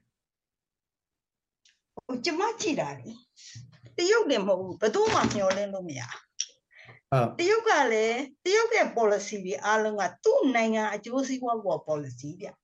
ဟိုကျမကြည့်တာလေတရုတ်လည်းမဟုတ်ဘူးဘယ်သူမှမျှော်လင့်လို့မရဟုတ်တရုတ်ကလည်းတရုတ်ရဲ့ policy တွေအားလုံးကသူ့နိုင်ငံအကျိုးစီးပွားပေါ် policy ဗျဟုတ်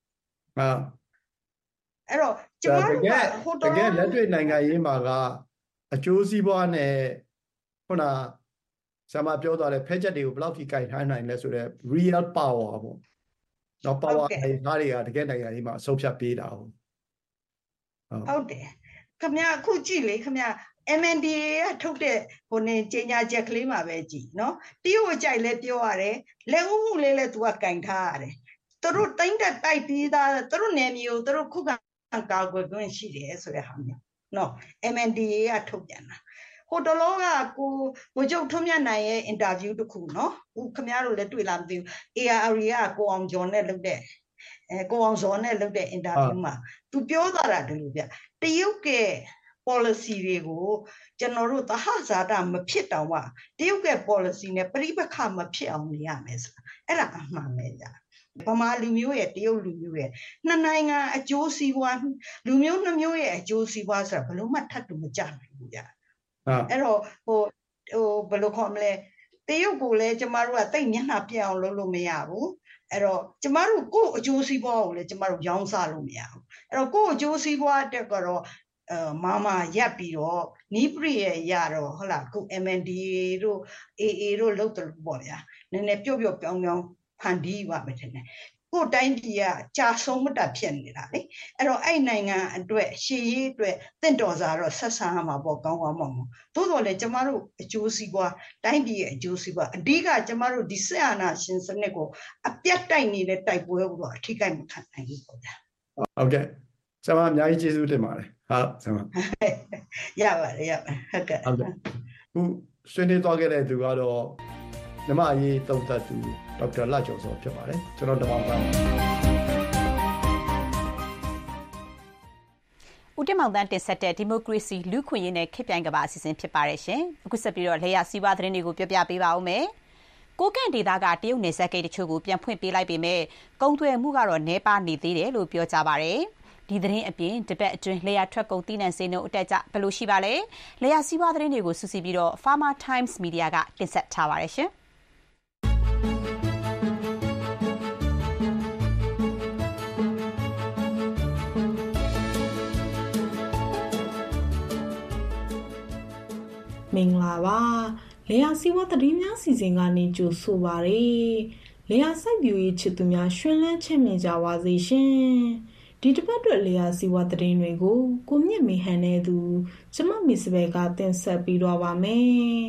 အဲ့တော့ကျမတို့ကဟိုတော့တကယ်လက်တွေ့နိုင်ငံရေးမှာကအကျိုးစီးပွားနဲ့ခုနဆရာမပြောသွားတဲ့ဖက်ချက်တွေကိုဘယ်လောက်ထိကြိုက်ထားနိုင်လဲဆိုတော့ real power ပေါ့နော် power အဲဒါတွေကတကယ်နိုင်ငံရေးမှာအဆုံးဖြတ်ပေးတာဟုတ်ဟုတ်တယ်ခင်ဗျာအခုကြည့်လေခင်ဗျာ M N D A ကထုတ်တဲ့ဟိုနေကြေညာချက်ကလေးမှာပဲကြည့်နော်တရုတ်ကြိုက်လဲပြောရတယ်လက်ဦးမှုလေးလဲသူကကင်ထားရတယ်သူတို့တိမ့်တက်တိုက်ပြီးသားသူတို့နယ်မြေကိုသူတို့ခုခံကာကွယ်ခွင့်ရှိတယ်ဆိုတဲ့ဟာမျိုးနော် M N D A ကထုတ်ပြန်တာဟိုတလောကကိုကိုကျုပ်ထွန်းမြတ်နိုင်ရဲ့အင်တာဗျူးတစ်ခုနော်ဟိုခင်ဗျားတို့လည်းတွေ့လားမသိဘူး A R R ကကိုအောင်ကျော်နဲ့လုပ်တဲ့အဲကိုအောင်စောနဲ့လုပ်တဲ့အင်တာဗျူးမှာသူပြောသွားတာဒီလိုဗျတရုတ်က policy တွေကိုကျွန်တော်တို့သဟဇာတမဖြစ်တောင်မှတရုတ်ရဲ့ policy နဲ့ပြိပခါမဖြစ်အောင်နေရမယ်ဆိုတာအဲ့ဒါအမှန်ပဲကြာဗမာလူမျိုးရဲ့တရုတ်လူမျိုးရဲ့နှစ်နိုင်ငံအကျိုးစီးပွားလူမျိုးနှစ်မျိုးရဲ့အကျိုးစီးပွားဆိုတာဘယ်လို့မှထပ်တူမကြနိုင်ဘူးကြာအဲ့တော့ဟိုဟိုဘယ်လိုခေါ်မလဲတရုတ်ကိုလည်းကျမတို့ကတိတ်မျက်နှာပြက်အောင်လုပ်လို့မရဘူးအဲ့တော့ကျမတို့ကိုယ့်အကျိုးစီးပွားကိုလည်းကျမတို့ရောင်းစားလို့မရဘူးအဲ့တော့ကိုယ့်အကျိုးစီးပွားတက်ကတော့အဲမာမာရက်ပြီးတော့နီးပရိရဲ့ရတော့ဟုတ်လားခု M N D A တို့ A A တို့လုပ်တယ်လို့ပေါ့ဗျာနည်းနည်းပြုတ်ပြုတ်ပြောင်းပြောင်းဖန်တီးပါမယ်ထင်တယ်ကိုယ်တိုင်းပြည်ကကြာဆုံးမတတ်ဖြစ်နေတာလေအဲ့တော့အဲ့နိုင်ငံအတွက်ရှေ့ရေးအတွက်တင့်တော်စာတော့ဆက်ဆံရမှာပေါ့ကောင်းကောင်းမွန်မွန်သို့တော်လည်းကျမတို့အကျိုးစီးပွားတိုင်းပြည်ရဲ့အကျိုးစီးပွားအဓိကကျမတို့ဒီစစ်အာဏာရှင်စနစ်ကိုအပြတ်တိုက်နေတဲ့တိုက်ပွဲကိုတော့အထိကိမခံနိုင်ဘူးပေါ့ဗျာဟုတ်ကဲ့ဆရာမအများကြီးကျေးဇူးတင်ပါတယ်ဟုတ်ဆရာမရပါတယ်ရပါတယ်ဟုတ်ကဲ့ဟုတ်ကဲ့ခုဆွေးနွေးသွားခဲ့တဲ့သူကတော့မြမအရေးသုံးသပ်သူဒေါက်တာလကျော်စောဖြစ်ပါတယ်ကျွန်တော်တမောင်ပါဦးတင်မောင်တန်းတင်ဆက်တဲ့ဒီမိုကရေစီလူ့ခွင့်ရေးနဲ့ခေတ်ပြိုင်ကမ္ဘာအစီအစဉ်ဖြစ်ပါတယ်ရှင်အခုဆက်ပြီးတော့လေယာစီးပွားသတင်းတွေကိုပြောပြပေးပါဦးမယ်ကိုကန့်ဒေသကတရုတ်နယ်စပ်ဂိတ်တချို့ကိုပြန်ဖွင့်ပေးလိုက်ပေမဲ့ကုန်သွယ်မှုကတော့နှဲပါနေသေးတယ်လို့ပြောကြပါတယ်ဒီသတင်းအပြင်တပတ်အတွင်းလေယာထွက်ကုန်တည်နှံစင်းတို့အတက်ကြဘယ်လိုရှိပါလဲလေယာစီးပွားသတင်းတွေကိုစုစည်းပြီးတော့ Farmer Times Media ကတင်ဆက်ထားပါတယ်ရှင်မင်္ဂလာပါလေယာစီးပွားသတင်းများစီစဉ်ကနေကြိုဆိုပါရစေလေယာစိုက်ပျိုးရေးချစ်သူများရှင်လန်းချမ်းမြေ့ကြပါစေရှင်ဒီတစ်ပတ်အတွက်လေယာစီးပွားသတင်းတွေကိုကိုမြင့်မေဟန်နဲ့သူကျမမစ်စဘဲကတင်ဆက်ပြီးတော့ပါမယ်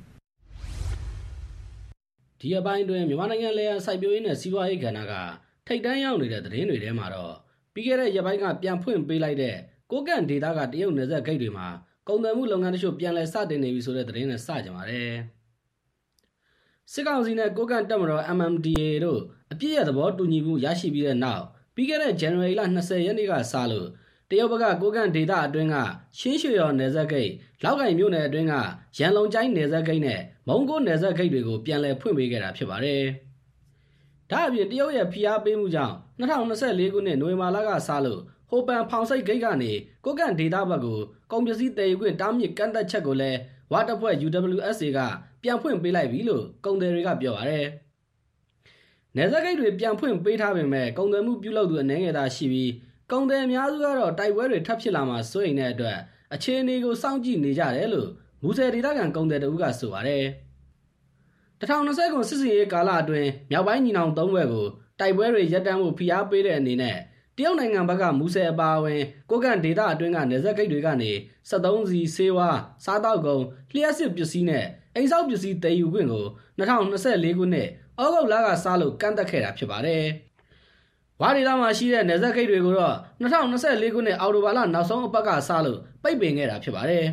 ဒီအပိုင်းတွင်မြန်မာနိုင်ငံလေယာစိုက်ပျိုးရေးနဲ့စီးပွားရေးကဏ္ဍကထိပ်တန်းရောက်နေတဲ့သတင်းတွေထဲမှာတော့ပြီးခဲ့တဲ့ရက်ပိုင်းကပြန်ဖွင့်ပေးလိုက်တဲ့ကိုကန့်ဒေသကတရုတ်နယ်စပ်ဂိတ်တွေမှာကုန်သွယ်မှုလုပ်ငန်းတချို့ပြန်လည်စတင်နေပြီဆိုတဲ့သတင်းနဲ့စကြပါတယ်စစ်ကောင်စီနဲ့ကိုကန့်တပ်မတော် M M D A တို့အပြည့်ရသဘောတူညီမှုရရှိပြီးတဲ့နောက်ပြီးခဲ့တဲ့ဇန်နဝါရီလ၂၀ရက်နေ့ကစလို့တရုတ်ဘက်ကကိုကန့်ဒေသအတွင်းကရှင်းရွှေရော်နယ်စပ်ဂိတ်လောက်ကိုင်မြို့နယ်အတွင်းကရန်လုံကျိုင်းနယ်စပ်ဂိတ်နဲ့မုံကိုနယ်စပ်ဂိတ်တွေကိုပြန်လည်ဖွင့်ပေးခဲ့တာဖြစ်ပါတယ်ဒါအပြင်တရုတ်ရဲ့ဖိအားပေးမှုကြောင့်၂၀၂၄ခုနှစ်နိုဝင်ဘာလကစလို့ဟိုပန်ဖောင်စိတ်ဂိတ်ကနေကိုကန့်ဒေသဘက်ကိုကုန်ပစ္စည်းတည်ယူခွင့်တားမြစ်ကန့်သက်ချက်ကိုလည်းဝါတပ်ဖွဲ့ U W S A ကပြန်ဖွင့်ပေးလိုက်ပြီလို့ကုန်သည်တွေကပြောပါတယ်။နယ်စပ်ဂိတ်တွေပြန်ဖွင့်ပေးထားပေမဲ့ကုန်သွယ်မှုပြုလုပ်သူအနေငယ်သာရှိပြီးကုန်သည်အများစုကတော့တိုက်ပွဲတွေထပ်ဖြစ်လာမှာစိုးရိမ်တဲ့အတွက်အခြေအနေကိုစောင့်ကြည့်နေကြတယ်လို့မူဆယ်ဒေသခံကုန်သည်တို့ကဆိုပါတယ်။၂၀၂၀ခုစစ်စင်ရေးကာလအတွင်းမြောက်ပိုင်းညီနောင်သုံးဘက်ကိုတိုက်ပွဲတွေရပ်တန့်ဖို့ဖိအားပေးတဲ့အနေနဲ့တရုတ်နိုင်ငံဘက်ကမူဆယ်အပါအဝင်ကိုကန့်ဒေသအတွင်းကနယ်စပ်ဂိတ်တွေကနေစက်သုံးစီဆေးဝါးစားတောက်ကုန်လျှက်စစ်ပစ္စည်းနဲ့အိမ်ဆောက်ပစ္စည်းတည်ယူခွင့်ကို၂၀၂၄ခုနှစ်ဩဂုတ်လကစလို့ကန့်သက်ခဲ့တာဖြစ်ပါတယ်။ဝါဒေသမှာရှိတဲ့နယ်စပ်ဂိတ်တွေကိုတော့၂၀၂၄ခုနှစ်အောက်တိုဘာလနောက်ဆုံးအပတ်ကစလို့ပိတ်ပင်ခဲ့တာဖြစ်ပါတယ်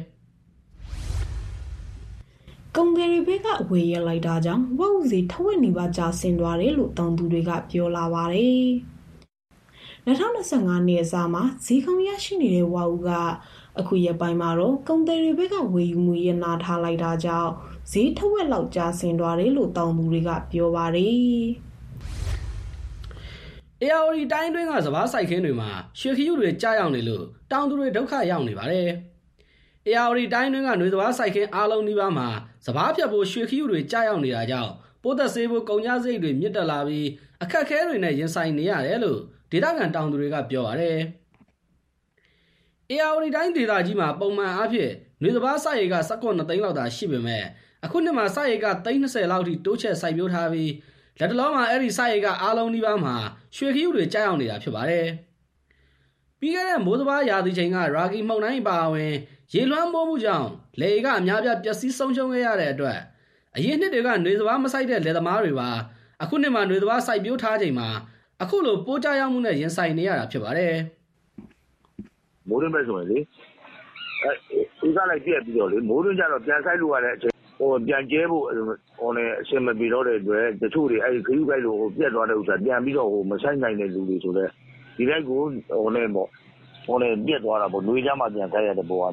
။ကုန်သည်တွေဘက်ကအဝေးရလိုက်တာကြောင့်ဝက်ဥစီထဝက်နေပါကြာဆင်းသွားတယ်လို့တောင်သူတွေကပြောလာပါတယ်။၂၀၂၅နှစ်အစမှာဈေးကောင်းရရှိနေတဲ့ဝါဦးကအခုရက်ပိုင်းမှာတော့ကုန်သည်တွေဘက်ကဝယ်ယူမှုရနာထားလိုက်တာကြောင့်ဈေးထဝက်လောက်ကျဆင်းသွားတယ်လို့တောင်သူတွေကပြောပါတယ်။အေယာဝတီတိုင်းတွင်းကစပားစိုက်ခင်းတွေမှာရွှေခရုတွေကြားရောက်နေလို့တောင်သူတွေဒုက္ခရောက်နေပါတယ်။အေယာဝတီတိုင်းတွင်းကຫນွေစပားစိုက်ခင်းအားလုံးဒီပါမှာစပားဖြတ်ဖို့ရွှေခရုတွေကြားရောက်နေတာကြောင့်ပိုးသက်ဆေးဖို့ကုန်ကျစရိတ်တွေမြင့်တက်လာပြီးအခက်အခဲတွေနဲ့ရင်ဆိုင်နေရတယ်လို့ဒေသခံတောင်သူတွေကပြောပါတယ်။အေယာဝတီတိုင်းဒေသကြီးမှာပုံမှန်အားဖြင့်ຫນွေစပားစိုက်ရိတ်က၁၉သိန်းလောက်သာရှိပေမဲ့အခုနှစ်မှာစိုက်ရိတ်ကသိန်း၂၀လောက်ထိတိုးချဲ့စိုက်ပျိုးထားပြီးလက်တလုံးမှာအဲ့ဒီစိုက်ရိတ်ကအားလုံးဒီပါမှာရွှေခရုတွေကြားရောက်နေတာဖြစ်ပါတယ်။ပြီးခဲ့တဲ့မိုးစပားရာသီချိန်ကရာဂီမှုန်တိုင်းပါဝင်ရေလွှမ်းမိုးမှုကြောင့်လေကအများပြပျက်စီးဆုံးရှုံးခဲ့ရတဲ့အတွက်အရင်နှစ်တွေကຫນွေစပားမစိုက်တဲ့လယ်သမားတွေပါအခုနှစ်မှာຫນွေစပားစိုက်ပျိုးထားချိန်မှာအခုလိုပိုးကြရောက်မှုနဲ့ရင်ဆိုင်နေရတာဖြစ်ပါတယ်။မိုးရင်းပဲဆိုရင်လေအဲဥစားလိုက်ပြက်ပြီးတော့လေမိုးရင်းကြတော့ပြန်ဆိုင်လို့ရတဲ့အချိန်ဟိုပြန်ကျဲဖို့ဟိုလည်းအဆင်မပြေတော့တဲ့အတွက်တချို့တွေအဲဒီခရုကိုက်လို့ဟိုပြက်သွားတဲ့ဥစ္စာပြန်ပြီးတော့ဟိုမဆိုင်နိုင်တဲ့လူတွေဆိုတော့ဒီလိုက်ကိုဟိုလည်းပေါ့ဟိုလည်းပြက်သွားတာပေါ့နှွေးကြမှာပြန်ဆိုင်ရတဲ့ပုံကမျိုး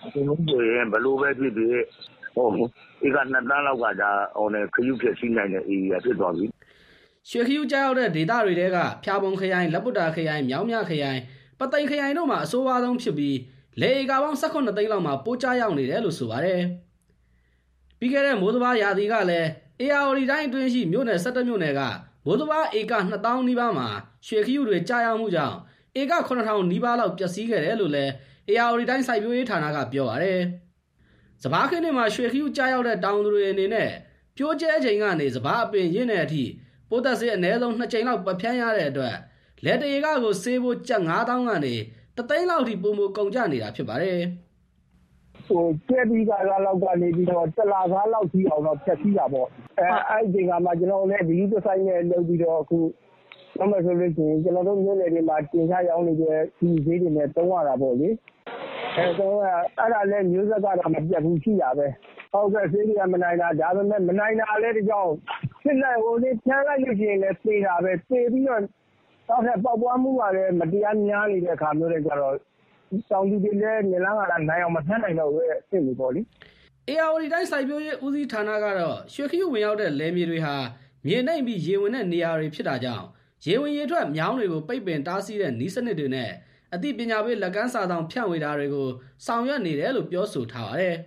ဒီလိုဆိုရင်ဘယ်လိုပဲဖြစ်ဖြစ်ဟိုဒီကနှစ်တန်းလောက်ကဒါဟိုနဲ့ခရုဖြစ်စီးနိုင်တဲ့ area ဖြစ်သွားပြီရွှေခရူကြောက်တဲ့ဒေသတွေတဲကဖျာပုံခရိုင်လက်ပုတ္တာခရိုင်မြောင်းမြခရိုင်ပသိမ်ခရိုင်တို့မှာအဆိုးအဝါဆုံးဖြစ်ပြီးလေဧကပေါင်း၁၈သိန်းလောက်မှာပိုးကျရောက်နေတယ်လို့ဆိုပါတယ်ပြီးခဲ့တဲ့မိုးစဘာရာသီကလည်းအေအာရီတိုင်းအတွင်းရှိမြို့နယ်၁၁မြို့နယ်ကမိုးစဘာဧကနှစ်သောင်းနီးပါးမှာရွှေခရူတွေကျရောက်မှုကြောင့်ဧကခုနှစ်ထောင်နီးပါးလောက်ပျက်စီးခဲ့တယ်လို့လည်းအေအာရီတိုင်းစိုက်ပျိုးရေးဌာနကပြောပါတယ်စဘာခင်းတွေမှာရွှေခရူကျရောက်တဲ့တောင်သူတွေအနေနဲ့ပြိုးကျဲချိန်ကနေစဘာအပင်ရင်းတဲ့အထိပိုးသက်စေးအနည်းဆုံးနှစ်ကြိမ်လောက်ပဖြန်းရတဲ့အတွက်လက်တရေကကိုဆေးဖို့ကျပ်၅သောင်းကနေတသိန်းလောက်ထိပုံမကုန်ကြနေတာဖြစ်ပါတယ်ဟိုကျဲပြီးကလာလောက်ကနေပြီးတော့တလာကားလောက်ကြီးအောင်တော့ဖြတ်စီးတာပေါ့အဲအဲ့ဒီကမှကျွန်တော်လည်းဒီဒီဆိုင်နဲ့လုပ်ပြီးတော့အခုတော့မဆိုလို့ရှိရင်ကျွန်တော်တို့မြို့နယ်တွေမှာတင်ချရောင်းနေတဲ့ဒီဈေးတွေနဲ့တုံးရတာပေါ့လေအဲတော့အဲ့ဒါလည်းမျိုးဆက်ကတော့မပြတ်ဘူးရှိရပဲဟုတ်ကဲ့ဈေးတွေကမနိုင်တာဒါပေမဲ့မနိုင်တာလည်းတကြောင်စစ်လိုက်ဟိုလေးဖြန်းလိုက်လို့ရှိရင်လည်းသေတာပဲသေပြီးတော့တော့ဆက်ပေါက်ပွားမှုကလည်းမတရားများနေတဲ့အခါမျိုးတွေကြတော့တောင်သူတွေလည်းနေလန်းကလာနိုင်အောင်မဖြန်းနိုင်တော့ဘူးအစ်စ်တွေပေါ့လေအေအာရီတိုင်းစိုက်ပျိုးရေးဦးစီးဌာနကတော့ရွှေခရူဝင်ရောက်တဲ့လယ်မြေတွေဟာမြေနှိမ့်ပြီးရေဝင်တဲ့နေရာတွေဖြစ်တာကြောင့်ရေဝင်ရေထွက်မြောင်းတွေကိုပိတ်ပင်တားဆီးတဲ့နည်းစနစ်တွေနဲ့အသိပညာပေးလက်ကမ်းစာဆောင်ဖြန့်ဝေတာတွေကိုဆောင်ရွက်နေတယ်လို့ပြောဆိုထားပါတယ်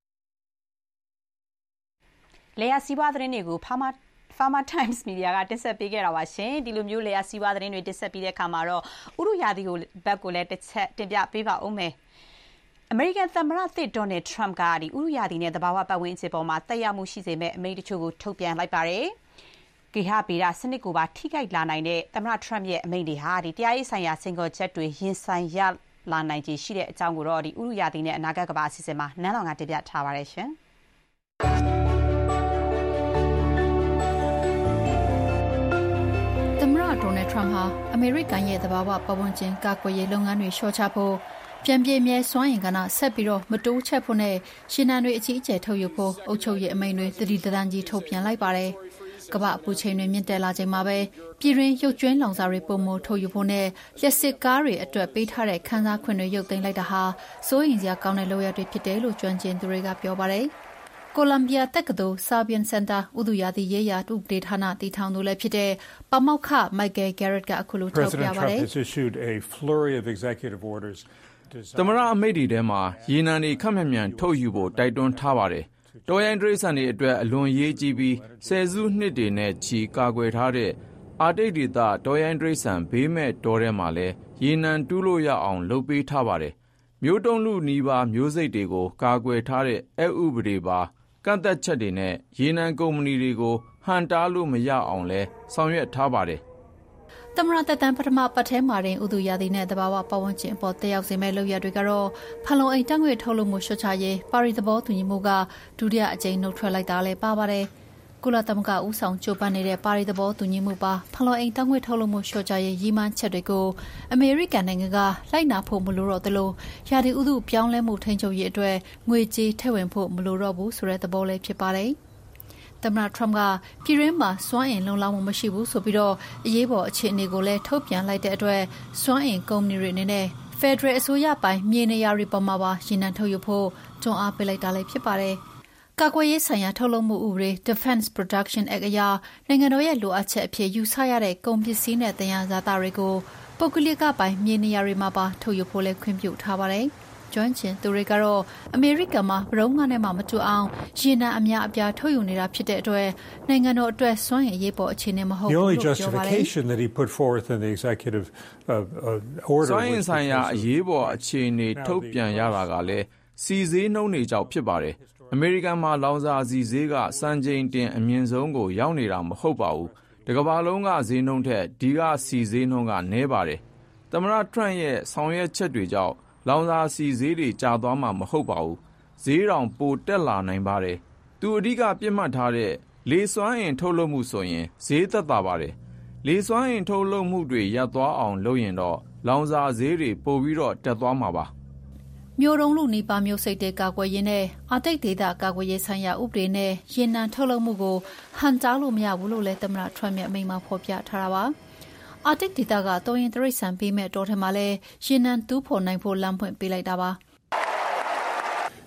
လေယာစီးပွားသတင်းတွေကို Farmer Farmer Times Media ကတင်ဆက်ပေးခဲ့တာပါရှင်ဒီလိုမျိုးလေယာစီးပွားသတင်းတွေတင်ဆက်ပြီးတဲ့အခါမှာတော့ဥရုရာသီကိုဘက်ကိုလည်းတစ်ချက်တင်ပြပေးပါဦးမယ်အမေရိကန်သမ္မတသစ်ဒေါ်နယ်ထရမ့်ကဒီဥရုရာသီနဲ့သဘာဝပတ်ဝန်းကျင်ပေါ်မှာတက်ရောက်မှုရှိစေမဲ့အမိန့်တချို့ကိုထုတ်ပြန်လိုက်ပါတယ်ဂေဟဗေဒစနစ်ကိုပါထိခိုက်လာနိုင်တဲ့သမ္မတထရမ့်ရဲ့အမိန့်တွေဟာဒီတရားရေးဆိုင်ရာစင်ကောချက်တွေရင်ဆိုင်ရလာနိုင်ခြေရှိတဲ့အကြောင်းကိုတော့ဒီဥရုရာသီနဲ့အနာဂတ်ကမ္ဘာအစီအစဉ်မှာနန်းလောင်ကတင်ပြထားပါတယ်ရှင်သမ္မတဒေါ်နယ်ထရမ့်ဟာအမေရိကန်ရဲ့သဘာဝပတ်ဝန်းကျင်ကာကွယ်ရေးလုပ်ငန်းတွေလျှော့ချဖို့ပြန်ပြည့်မြဲစွမ်းအင်ကဏ္ဍဆက်ပြီးတော့မတိုးချက်ဖို့နဲ့ရှင်နံတွေအကြီးအကျယ်ထုတ်ယူဖို့အုပ်ချုပ်ရေးအမိန့်တွေတတိတန်းကြီးထုတ်ပြန်လိုက်ပါတယ်။ကမ္ဘာအပူချိန်တွေမြင့်တက်လာချိန်မှာပဲပြည်တွင်းရုပ်ကျွင်းလောင်စာတွေပုံမထုတ်ယူဖို့နဲ့လျှက်စစ်ကားတွေအတွက်ပေးထားတဲ့ခန်းစားခွင့်တွေရုပ်သိမ်းလိုက်တာဟာစိုးရိမ်စရာကောင်းတဲ့လုပ်ရပ်တွေဖြစ်တယ်လို့ကျွမ်းကျင်သူတွေကပြောပါတယ်။ကိုလံဘီယာတက္ကသိုလ် Sabian Center ဥတုရာသီရေးရာဥပဒေဌာနတည်ထောင်သူလည်းဖြစ်တဲ့ပါမောက္ခ Michael Garrett ကအခုလိုထောက်ပြပါတယ်။သမ္မတအမိန့်တွေထဲမှာရေနံတွေခက်မြမြန်ထုတ်ယူဖို့တိုက်တွန်းထားပါတယ်။တောရိုင်းတိရစ္ဆာန်တွေအတွက်အလွန်ရေးကြီးပြီးဆယ်စုနှစ်တွေနဲ့ချီကာကွယ်ထားတဲ့အာတိတ်ဒေသတောရိုင်းတိရစ္ဆာန်ဘေးမဲ့တောထဲမှာလည်းရေနံတူးလို့ရအောင်လုပ်ပေးထားပါတယ်။မျိုးတုံးလူနီးပါးမျိုးစိတ်တွေကိုကာကွယ်ထားတဲ့အက်ဥပဒေပါကန့်သက်ချက်တွေနဲ့ရေနံကုမ္ပဏီတွေကိုဟန်တားလို့မရအောင်လဲဆောင်ရွက်ထားပါတယ်။သမ္မတသက်တမ်းပထမပတ်ထဲမှာတင်ဥတုရာသီနဲ့သဘာဝပတ်ဝန်းကျင်အပေါ်တက်ရောက်စေမဲ့လုပ်ရတွေကတော့ဖန်လုံအိမ်ဓာတ်ငွေ့ထုတ်လွှတ်မှုလျှော့ချရေးပါရီသဘောတူညီမှုကဒုတိယအကြိမ်နှုတ်ထွက်လိုက်တာလည်းပါပါတယ်။ကုလသမဂ္ဂဦးဆောင်ကြိုးပမ်းနေတဲ့ပါရီသဘောတူညီမှုပါဖန်လုံအိမ်ဓာတ်ငွေ့ထုတ်လွှတ်မှုလျှော့ချရေးရည်မှန်းချက်တွေကိုအမေရိကန်နိုင်ငံကလိုက်နာဖို့မလိုတော့သလိုရာသီဥတုပြောင်းလဲမှုထိန်းချုပ်ရေးအတွက်ငွေကြေးထည့်ဝင်ဖို့မလိုတော့ဘူးဆိုတဲ့သဘောလည်းဖြစ်ပါတယ်။သမ္မတထရမ့်ကပြည်တွင်းမှာစွမ်းအင်လုံလောက်မှုမရှိဘူးဆိုပြီးတော့အရေးပေါ်အခြေအနေကိုလည်းထုတ်ပြန်လိုက်တဲ့အတွက်စွမ်းအင်ကုမ္ပဏီတွေအနေနဲ့ဖက်ဒရယ်အစိုးရပိုင်မြေနေရာတွေပေါ်မှာပါရေနံထုတ်ယူဖို့တွန်းအားပေးလိုက်တာလည်းဖြစ်ပါတယ်။ကာကွယ်ရေးဆိုင်ရာထုတ်လုပ်မှုဥပဒေ Defense Production Act အရနိုင်ငံတော်ရဲ့လိုအပ်ချက်အဖြစ်ယူဆရတဲ့ကုန်ပစ္စည်းနဲ့သယံဇာတတွေကိုပုဂ္ဂလိကပိုင်မြေနေရာတွေမှာပါထုတ်ယူဖို့လည်းခွင့်ပြုထားပါတယ်။ကျွမ်းကျင်သူတွေကတော့အမေရိကန်မှာဘရုံးကနေမှမတူအောင်ရေနံအများအပြားထုတ်ယူနေတာဖြစ်တဲ့အတွက်နိုင်ငံတော်အတွက်စွမ်းရည်ရေးပေါ်အခြေအနေမဟုတ်ဘူးလို့ပြောပါတယ်။စွမ်းရည်ဆိုင်ရာအရေးပေါ်အခြေအနေထုတ်ပြန်ရတာကလည်းစီဈေးနှုန်းတွေကြောင့်ဖြစ်ပါတယ်။အမေရိကန်မှာလောင်စာစီဈေးကစံချိန်တင်အမြင့်ဆုံးကိုရောက်နေတာမဟုတ်ပါဘူး။တစ်ကမ္ဘာလုံးကဈေးနှုန်းထက်ဒီကစီဈေးနှုန်းကနည်းပါတယ်။သမ္မတထရမ့်ရဲ့ဆောင်ရွက်ချက်တွေကြောင့်လောင်စာစီဈေးတွေကျသွားမှာမဟုတ်ပါဘူးဈေးတောင်ပိုတက်လာနိုင်ပါတယ်သူအဓိကပြစ်မှတ်ထားတဲ့လေစွမ်းအင်ထုတ်လုပ်မှုဆိုရင်ဈေးသက်သာပါတယ်လေစွမ်းအင်ထုတ်လုပ်မှုတွေရပ်သွားအောင်လုပ်ရင်တော့လောင်စာဈေးတွေပိုပြီးတော့တက်သွားမှာပါမျိုးတုံးလူနီးပါးမျိုးစိတ်တဲ့ကာကွယ်ရေးနဲ့အာတိတ်ဒေသကာကွယ်ရေးဆိုင်ရာဥပဒေနဲ့ရေနံထုတ်လုပ်မှုကိုဟန်တားလို့မရဘူးလို့လည်းသမ္မတထရမ့်ရဲ့အမိန့်မှာဖော်ပြထားတာပါအာတိတ်ဒေသကတောရင်တရိတ်ဆန်ပေးမဲ့တော်ထမှာလဲရေနံတူးဖော်နိုင်ဖို့လမ်းဖွင့်ပေးလိုက်တာပါ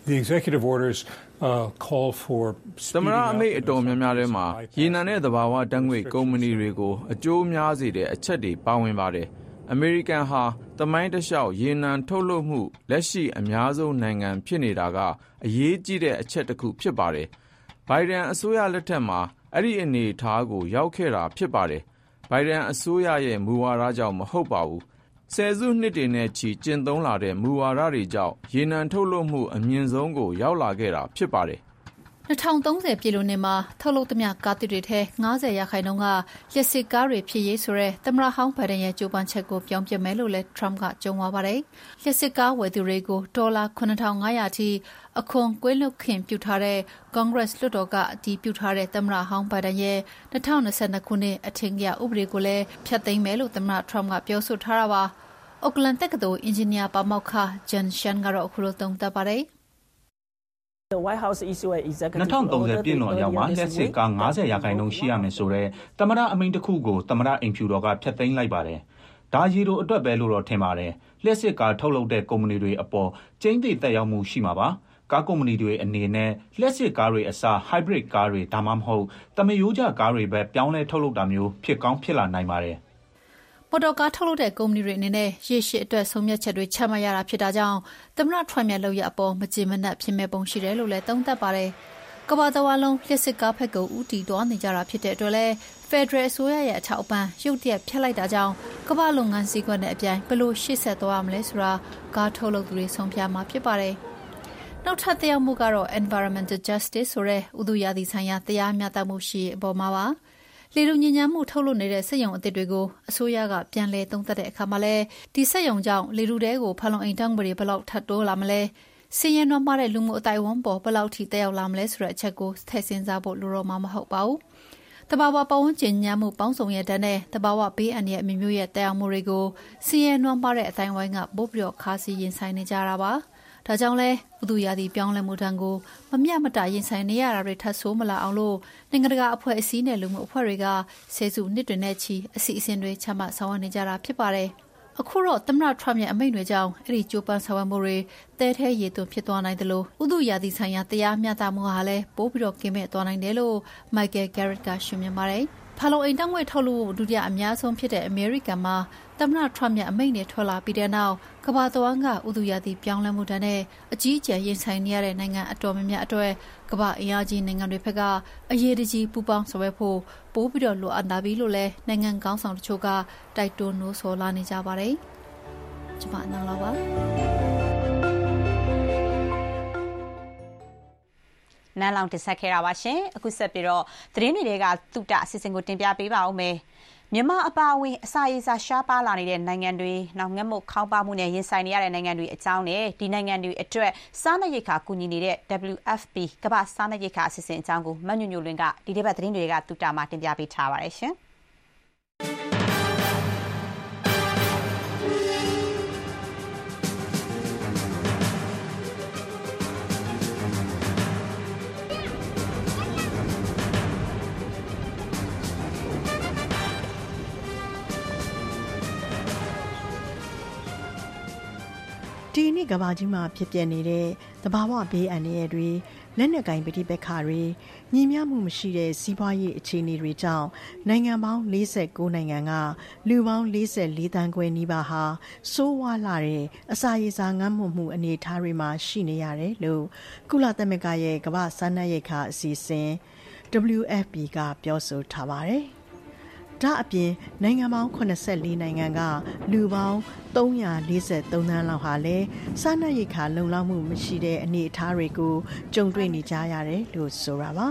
The executive orders uh, call for သမရအမိတ်အတော်များများထဲမှာရေနံနဲ့သဘာဝဓာတ်ငွေ့ကုမ္ပဏီတွေကိုအကျိုးများစေတဲ့အချက်တွေပါဝင်ပါတယ်။ အမေရိကန်ဟာသမိုင်းတစ်လျှောက်ရေနံထုတ်လုပ်မှုလက်ရှိအများဆုံးနိုင်ငံဖြစ်နေတာကအရေးကြီးတဲ့အချက်တစ်ခုဖြစ်ပါတယ်။ဘိုင်ဒန်အစိုးရလက်ထက်မှာအဲ့ဒီအနေအထားကိုရောက်ခဲ့တာဖြစ်ပါတယ်။ဘိုင်ဒန်အစိုးရရဲ့မူဝါဒကြောင့်မဟုတ်ပါဘူး။ဆယ်စုနှစ်တွေနဲ့ချီကျင့်သုံးလာတဲ့မူဝါဒတွေကြောင့်ရေနံထုတ်လုပ်မှုအမြင့်ဆုံးကိုရောက်လာခဲ့တာဖြစ်ပါတယ်။၂၀၃၀ပြည်လွန်နှစ်မှာထုတ်လုပ်သမျှကားသစ်တွေထဲ၅၀ရာခိုင်နှုန်းကလျှပ်စစ်ကားတွေဖြစ်ရေးဆိုတဲ့သမ္မတဟောင်းဘိုင်ဒန်ရဲ့ကြိုးပမ်းချက်ကိုပြောင်းပြမယ်လို့လည်း Trump ကကြုံဝါပါတယ်။လျှပ်စစ်ကားဝယ်သူတွေကိုဒေါ်လာခုနှစ်ထောင်ငါးရာအထိအခွန်ကွင်းလွတ်ခွင့်ပြုထားတဲ့ Congress လွှတ်တော်ကအတည်ပြုထားတဲ့သမ္မတဟောင်းဘိုင်ဒန်ရဲ့၂၀၂၂ခုနှစ်အထင်ကရဥပဒေကိုလည်းဖျက်သိမ်းမယ်လို့သမ္မတ Trump ကပြောဆိုထားတာပါ။ Oakland တက္ကသိုလ်အင်ဂျင်နီယာပါမောက္ခ Jen Shan ကတော့အခုလိုသုံးသပ်ပါတယ်။၂၀၃၀ပြည့်လွန်အရောက်မှာလျှပ်စစ်ကား၅၀ရာခိုင်နှုန်းရှိရမယ်ဆိုတဲ့သမ္မတအမိန့်တစ်ခုကိုသမ္မတအိမ်ဖြူတော်ကဖျက်သိမ်းလိုက်ပါတယ်။ဒါရေတိုအတွက်ပဲလို့တော့ထင်ပါတယ်။လျှပ်စစ်ကားထုတ်လုပ်တဲ့ကုမ္ပဏီတွေအပေါ်ကျိန်းသေသက်ရောက်မှုရှိမှာပါ။ကားကုမ္ပဏီတွေအနေနဲ့လျှပ်စစ်ကားတွေအစား hybrid ကားတွေဒါမှမဟုတ်သမရိုးကျကားတွေပဲပြောင်းလဲထုတ်လုပ်တာမျိုးဖြစ်ကောင်းဖြစ်လာနိုင်ပါတယ်။မော်တော်ကားထုတ်လုပ်တဲ့ကုမ္ပဏီတွေအနေနဲ့ရေရှည်အတွက်ဆုံးဖြတ်ချက်တွေချမှတ်ရတာဖြစ်တာကြောင့်သမ္မတထရမ့်ရဲ့လုပ်ရပ်အပေါ်မကျေမနပ်ဖြစ်မဲ့ပုံရှိတယ်လို့လည်းသုံးသပ်ပါတယ်။ကမ္ဘာတဝန်းလုံးလျှပ်စစ်ကားဖက်ကိုဦးတည်သွားနေကြတာဖြစ်တဲ့အတွက်လည်းဖက်ဒရယ်အစိုးရရဲ့အထောက်အပံ့ရုတ်တရက်ဖျက်လိုက်တာကြောင့်ကမ္ဘာလုပ်ငန်းစည်းကွက်နဲ့အပြိုင်ဘယ်လိုရှေ့ဆက်သွားရမလဲဆိုတာကားထုတ်လုပ်သူတွေဆုံးဖြတ်မှာဖြစ်ပါတယ်။နောက်ထပ်သက်ရောက်မှုကတော့ environmental justice ဆိုတဲ့ဥတုရာသီဆိုင်ရာတရားမျှတမှုရှိအပေါ်မှာပါ။လေလူညဉ့်ဉန်းမှုထုတ်လုပ်နေတဲ့စက်ရုံအသစ်တွေကိုအစိုးရကပြန်လည်သုံးသပ်တဲ့အခါမှာလဲဒီစက်ရုံကြောင့်လေလူတဲကိုဖန်လုံအိမ်ဓာတ်ငွေတွေဘယ်လောက်ထပ်တိုးလာမလဲစည်ရင်တော့မှတဲ့လူမှုအတိုင်းအဝန်ပေါ်ဘယ်လောက်ထိတက်ရောက်လာမလဲဆိုတဲ့အချက်ကိုထည့်စဉ်းစားဖို့လိုတော့မှမဟုတ်ပါဘူး။တဘာဝပတ်ဝန်းကျင်ညံ့မှုပေါင်းစုံရဲ့တန်းနဲ့တဘာဝဘေးအန္တရာယ်အမျိုးမျိုးရဲ့တက်ရောက်မှုတွေကိုစည်ရင်တော့မှတဲ့အတိုင်းဝိုင်းကပို့ပြီးတော့ခါစီရင်ဆိုင်နေကြတာပါ။ဒါကြောင့်လဲဥတုရာသီပြောင်းလဲမှုတန်းကိုမမျှမတရင်ဆိုင်နေရတာတွေထပ်ဆိုးမလာအောင်လို့နိုင်ငံတကာအဖွဲ့အစည်းနဲ့လူမှုအဖွဲ့တွေကဆယ်စုနှစ်တွေနဲ့ချီအစီအစဉ်တွေချမှတ်ဆောင်ရွက်နေကြတာဖြစ်ပါတယ်။အခုတော့သမ္မတထရမ့်ရဲ့အမိန့်တွေကြောင့်အဲ့ဒီကြိုးပမ်းဆောင်ရွက်မှုတွေတဲထဲရေသွန်းဖြစ်သွားနိုင်တယ်လို့ဥတုရာသီဆိုင်ရာတရားမျှတမှုဟာလည်းပိုးပြီးတော့ကင်းမဲ့သွားနိုင်တယ်လို့ Michael Garrett ကရှုမြင်ပါတယ်။ဖာလုံအိမ်တောင်းဝဲထုတ်လို့ဒုတိယအများဆုံးဖြစ်တဲ့အမေရိကန်မှာသမ္မတထရမ့်ရဲ့အမိန့်နဲ့ထွက်လာပြီးတဲ့နောက်ကမ္ဘာတဝန်းကဥတုရာသီပြောင်းလဲမှုတန်းနဲ့အကြီးအကျယ်ရင်ဆိုင်နေရတဲ့နိုင်ငံအတော်များများအတွက်ကမ္ဘာအင်အားကြီးနိုင်ငံတွေဘက်ကအရေးတကြီးပူးပေါင်းဆောင်ရွက်ဖို့ပိုးပြီးတော့လိုအပ်လာပြီလို့လည်းနိုင်ငံကောင်းဆောင်တချို့ကတိုက်တွန်းနှိုးဆော်လာနေကြပါတယ်။ကျွန်မနန်းလာပါနန်းလောင်တင်ဆက်ခဲ့တာပါရှင်အခုဆက်ပြီးတော့သတင်းတွေကတုတအစီအစဉ်ကိုတင်ပြပေးပါဦးမယ်မြန်မာအပါအဝင်အစာရေစာရှားပါလာနေတဲ့နိုင်ငံတွေနောက်ငတ်မုတ်ခေါင်းပါမှုနဲ့ရင်ဆိုင်နေရတဲ့နိုင်ငံတွေအကြောင်းနဲ့ဒီနိုင်ငံတွေအတွက်စားနပ်ရိက္ခာကူညီနေတဲ့ W F P ကမ္ဘာစားနပ်ရိက္ခာအစီအစဉ်အကြောင်းကိုမညွညွလွင်ကဒီတစ်ပတ်သတင်းတွေကတုတမှာတင်ပြပေးထားပါတယ်ရှင်ဒီနေ့ကမ္ဘာကြီးမှာဖြစ်ပျက်နေတဲ့သဘာဝဘေးအန္တရာယ်တွေလက်နက်ကင်ပဋိပက္ခတွေညီမျှမှုမရှိတဲ့စီးပွားရေးအခြေအနေတွေကြောင့်နိုင်ငံပေါင်း၄၉နိုင်ငံကလူပေါင်း၄၄သန်းခွဲနီးပါးဟာစိုးဝါးလာတဲ့အစာရေစာငတ်မွတ်မှုအနေအထားတွေမှာရှိနေရတယ်လို့ကုလသမဂ္ဂရဲ့ကမ္ဘာစားနပ်ရိက္ခာအစီအစဉ် W F P ကပြောဆိုထားပါတယ်။ဒါအပြင်နိုင်ငံပေါင်း၇၄နိုင်ငံကလူပေါင်း၃၄၃သန်းလောက်ဟာလည်းစားနပ်ရိက္ခာလုံလောက်မှုမရှိတဲ့အနေအထားတွေကိုကြုံတွေ့နေကြရတယ်လို့ဆိုတာပါ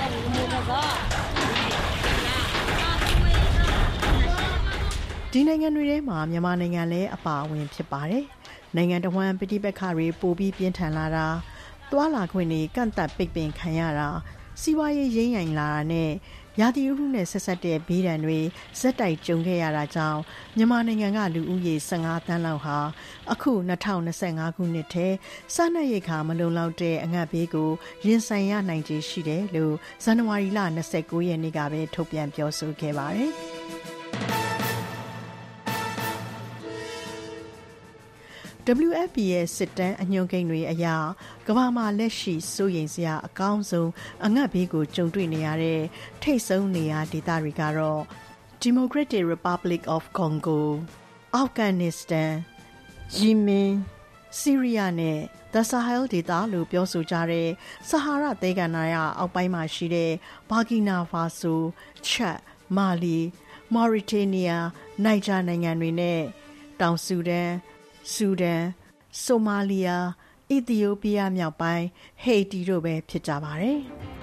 ဒီနိုင်ငံတွေထဲမှာမြန်မာနိုင်ငံလည်းအပါအဝင်ဖြစ်ပါတယ်နိုင်ငံတော်ဝန်ပဋိပက္ခတွေပိုပြီးပြင်းထန်လာတာသွာလာခွင့်တွေကန့်သတ်ပိတ်ပင်ခံရတာစီးပွားရေးရင်းရိုင်လာတာနဲ့ရာသီဥတုနဲ့ဆက်ဆက်တဲ့ဘေးဒဏ်တွေဇက်တိုက်ကြုံခဲ့ရတာကြောင့်မြန်မာနိုင်ငံကလူဦးရေ၁၅သန်းလောက်ဟာအခု၂၀၂၅ခုနှစ်ထဲစားနပ်ရိက္ခာမလုံလောက်တဲ့အငတ်ဘေးကိုရင်ဆိုင်ရနိုင်ခြေရှိတယ်လို့ဇန်နဝါရီလ၂၉ရက်နေ့ကပဲထုတ်ပြန်ပြောဆိုခဲ့ပါတယ်။ W F P ရဲ့စစ်တမ်းအညွှန်းကိန်းတွေအရကမ္ဘာမှာလက်ရှိစိုးရိမ်စရာအကောင်းဆုံးအငတ်ဘေးကိုကြုံတွေ့နေရတဲ့ထိပ်ဆုံးနေရာဒေသတွေကတော့ Democratic Republic of Congo, Afghanistan, Yemen, Syria နဲ့ The Sahel ဒေသလို့ပြောဆိုကြတဲ့ဆဟာရသဲကန္တာရအောက်ပိုင်းမှာရှိတဲ့ Burkina Faso, Chad, Mali, Mauritania, Niger နိုင်ငံတွေနဲ့တောင်ဆူဒန်ဆူဒန်ဆိုမာလီယာအီသီယိုးပီးယားမြောက်ပိုင်းဟေတီတို့ပဲဖြစ်ကြပါတယ်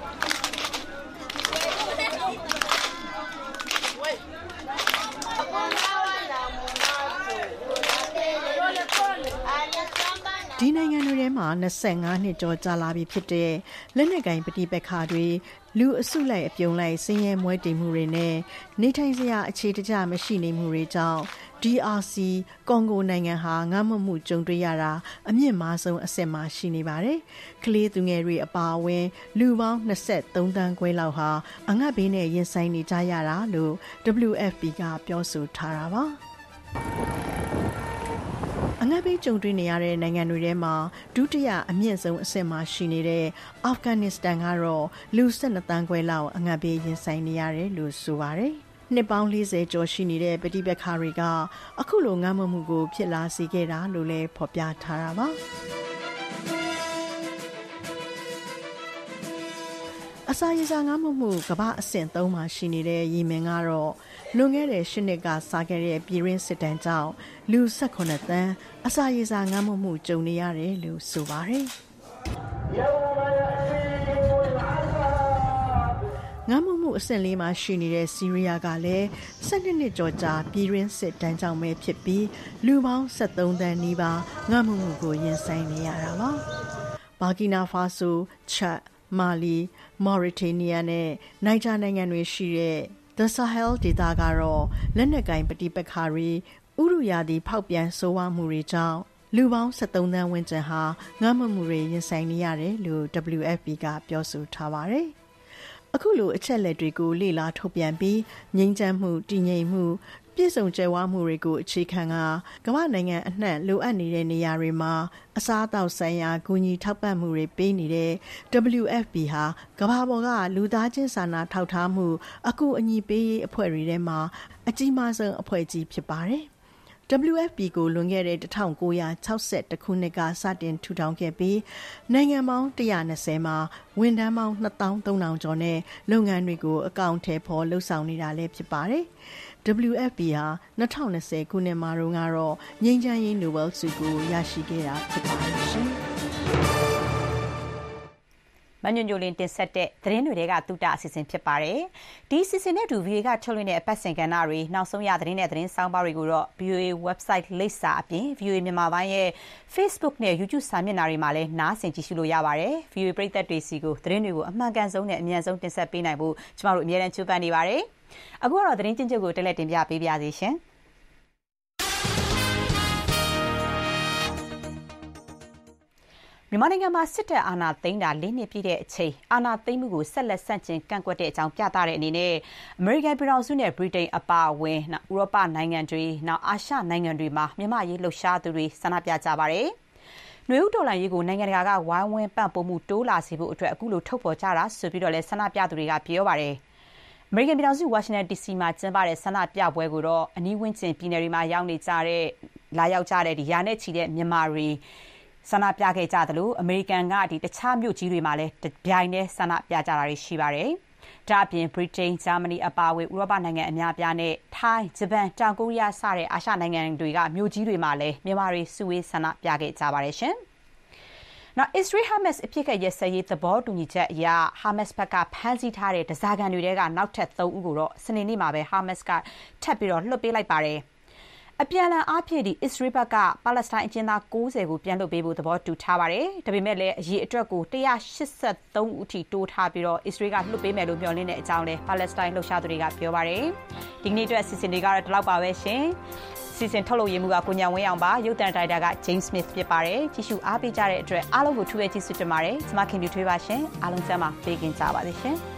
ဒီနိုင်ငံတွေထဲမှာ၂၅နှစ်ကျော်ကြာလာပြီဖြစ်တဲ့လက်နက်ကိုင်ပဋိပက္ခတွေလူအစုလိုက်အပြုံလိုက်ဆင်းရဲမွဲတေမှုတွေနဲ့နေထိုင်စရာအခြေတကျမရှိနေမှုတွေကြောင့် D R C ကွန်ဂိုနိုင်ငံဟာငတ်မွတ်မှုကြုံတွေ့ရတာအမြင့်မားဆုံးအဆင့်မှာရှိနေပါတယ်။ကလေးသူငယ်တွေအပါအဝင်လူပေါင်း၂၃သန်းခွဲလောက်ဟာအငတ်ဘေးနဲ့ရင်ဆိုင်နေကြရတာလို့ W F P ကပြောဆိုထားတာပါ။အငတ်ဘေးကြုံတွေ့နေရတဲ့နိုင်ငံတွေထဲမှာဒုတိယအမြင့်ဆုံးအဆင့်မှာရှိနေတဲ့အာဖဂန်နစ္စတန်ကတော့လူ၁၂သန်းခွဲလောက်အငတ်ဘေးရင်ဆိုင်နေရတယ်လို့ဆိုပါတယ်။နှစ်ပေါင်း၄၀ကျော်ရှိနေတဲ့ပဋိပက္ခတွေကအခုလိုငတ်မွတ်မှုကိုဖြစ်လာစေခဲ့တာလို့လည်းဖော်ပြထားတာပါ။အစာရေစာငတ်မွတ်မှုကမ္ဘာအဆင့်သုံးမှာရှိနေတဲ့ယီမင်ကတော့လွန်ခဲ့တဲ့၈နှစ်ကစားခဲ့တဲ့ပြည်ရင်းစစ်တမ်းကြောင့်လူ၁၈သန်းအစာရေစာငတ်မွတ်မှုကြုံနေရတယ်လို့ဆိုပါတယ်။ငတ်မွတ်မှုအဆင့်လေးမှာရှိနေတဲ့ဆီးရီးယားကလည်း၁၂နှစ်ကျော်ကြာပြည်ရင်းစစ်တမ်းကြောင့်ပဲဖြစ်ပြီးလူပေါင်း၁၃သန်းနီးပါးငတ်မွတ်မှုကိုရင်ဆိုင်နေရတာပါ။ဘာကီနာဖာဆို ချက်မာလီမော်ရီတေးနီးယားနဲ့နိုင်ဂျာနိုင်ငံတွေရှိတဲ့ The Sahel ဒေသကတော့လက်နက်ကိုင်ပဋိပက္ခတွေဥရုရာသီဖောက်ပြန်ဆိုးဝါးမှုတွေကြောင့်လူပေါင်း၁၃သန်းဝန်းကျင်ဟာငတ်မွတ်မှုတွေရင်ဆိုင်နေရတယ်လို့ W F P ကပြောဆိုထားပါတယ်။အခုလိုအချက်လက်တွေကိုလေ့လာထုတ်ပြန်ပြီးငြိမ်းချမ်းမှုတည်ငြိမ်မှုပြည့်စုံကြွယ်ဝမှုတွေကိုအခြေခံကကမ္ဘာနိုင်ငံအနှံ့လိုအပ်နေတဲ့နေရာတွေမှာအစားအသောက်ဆိုင်ရာကူညီထောက်ပံ့မှုတွေပေးနေတဲ့ W F P ဟာကမ္ဘာပေါ်ကလူသားချင်းစာနာထောက်ထားမှုအကူအညီပေးရေးအဖွဲ့တွေထဲမှာအကြီးမားဆုံးအဖွဲ့ကြီးဖြစ်ပါတယ်။ W F P ကိုလွန်ခဲ့တဲ့၁၉၆၁ခုနှစ်ကစတင်ထူထောင်ခဲ့ပြီးနိုင်ငံပေါင်း၁၂၀မှာဝန်ထမ်းပေါင်း၂သောင်းသုံးထောင်ကျော်နဲ့လုပ်ငန်းတွေကိုအကောင့်ထဲပေါ်လှုပ်ဆောင်နေတာလည်းဖြစ်ပါတယ်။ W F P ဟာ၂၀၂၀ခုနှစ်မှာတော့ငြိမ်းချမ်းရေးနိုဘယ်ဆုကိုရရှိခဲ့တာဖြစ်ပါတယ်ရှင်။မညွန့်ညိုလင်းတင်ဆက်တဲ့သတင်းတွေကတူတာအစီအစဉ်ဖြစ်ပါတယ်။ဒီအစီအစဉ်နဲ့အတူ V O A ကထုတ်လွှင့်တဲ့အပတ်စဉ်ကဏ္ဍတွေနောက်ဆုံးရသတင်းနဲ့သတင်းဆောင်းပါးတွေကိုတော့ V O A website လိပ်စာအပြင် V O A မြန်မာပိုင်းရဲ့ Facebook နဲ့ YouTube စာမျက်နှာတွေမှာလည်းနားဆင်ကြည့်ရှုလို့ရပါတယ်။ V O A ပရိသတ်တွေစီကိုသတင်းတွေကိုအမှန်ကန်ဆုံးနဲ့အမြန်ဆုံးတင်ဆက်ပေးနိုင်ဖို့ကျမတို့အမြဲတမ်းကြိုးပမ်းနေပါတယ်။အခုကတော့သတင်းချင်းချုပ်ကိုတက်လက်တင်ပြပေးပါရစေရှင်။မြန်မာနိုင်ငံမှာစစ်တပ်အာဏာသိမ်းတာ၄နှစ်ပြည့်တဲ့အချိန်အာဏာသိမ်းမှုကိုဆက်လက်ဆန့်ကျင်ကန့်ကွက်တဲ့အကြောင်းပြသတဲ့အနေနဲ့အမေရိကန်ပြည်ထောင်စုနဲ့ဗြိတိန်အပါအဝင်ဥရောပနိုင်ငံတွေနောက်အာရှနိုင်ငံတွေမှာမြန်မာရေးလှုပ်ရှားသူတွေဆန္ဒပြကြပါတယ်။နွေဦးတော်လှန်ရေးကိုနိုင်ငံတကာကဝိုင်းဝန်းပံ့ပိုးမှုတိုးလာစေဖို့အတွက်အခုလိုထုတ်ဖော်ကြတာဆိုပြီးတော့လည်းဆန္ဒပြသူတွေကပြောပါတယ်။အမေရိကန်ပြည်ထောင်စုဝါရှင်တန် ဒီစီ မှာကျင်းပတဲ့ဆန္ဒပြပွဲကိုတော့အနီးဝန်းကျင်ပြည်နယ်တွေမှာရောက်နေကြတဲ့လာရောက်ကြတဲ့ဒီရာနဲ့ချီတဲ့မြန်မာတွေဆန္ဒပြခဲ့ကြသလိုအမေရိကန်ကဒီတခြားမြို့ကြီးတွေမှာလည်းပြိုင်တဲ့ဆန္ဒပြကြတာတွေရှိပါတယ်။ဒါ့အပြင်ဗြိတိန်၊ဂျာမနီအပါအဝင်ဥရောပနိုင်ငံအများအပြားနဲ့ထိုင်း၊ဂျပန်၊တောင်ကိုရီးယားစတဲ့အာရှနိုင်ငံတွေကမြို့ကြီးတွေမှာလည်းမြန်မာတွေစုဝေးဆန္ဒပြခဲ့ကြပါတယ်ရှင်။နောက် Israel Hamas အဖြစ်ကရစရေးသဘောတူညီချက်အရ Hamas ဘက်ကဖမ်းဆီးထားတဲ့ဒဇာကန်တွေထဲကနောက်ထပ်သုံးဦးကိုတော့စနေနေ့မှာပဲ Hamas ကထပ်ပြီးတော့လွှတ်ပေးလိုက်ပါတယ်။အပြန်အလှန်အားဖြင့်ဒီ Israel ဘက်ကပါလက်စတိုင်းအကျဉ်းသား၉၀ကိုပြန်လွှတ်ပေးဖို့သဘောတူထားပါတယ်။ဒါပေမဲ့လည်းအရေးအတွက်ကို၁၈၃ဦးအထိတိုးထားပြီးတော့ Israel ကလွှတ်ပေးမယ်လို့မျှော်လင့်တဲ့အကြောင်းလည်းပါလက်စတိုင်းလှုပ်ရှားသူတွေကပြောပါတယ်။ဒီကနေ့အတွက်အစီအစဉ်တွေကတော့ဒီလောက်ပါပဲရှင်။စီစဉ်ထုတ်လုပ်ရမှုကကိုညံဝင်းအောင်ပါရုပ်သံဒါရိုက်တာက James Smith ဖြစ်ပါတယ်။ကြည့်ရှုအားပေးကြတဲ့အတွက်အားလုံးကိုထူးပဲကျေးဇူးတင်ပါတယ်။ကျွန်မခင်ဗျူထွေးပါရှင်။အားလုံးကျမ်းမာပေးကင်ကြပါစေရှင်။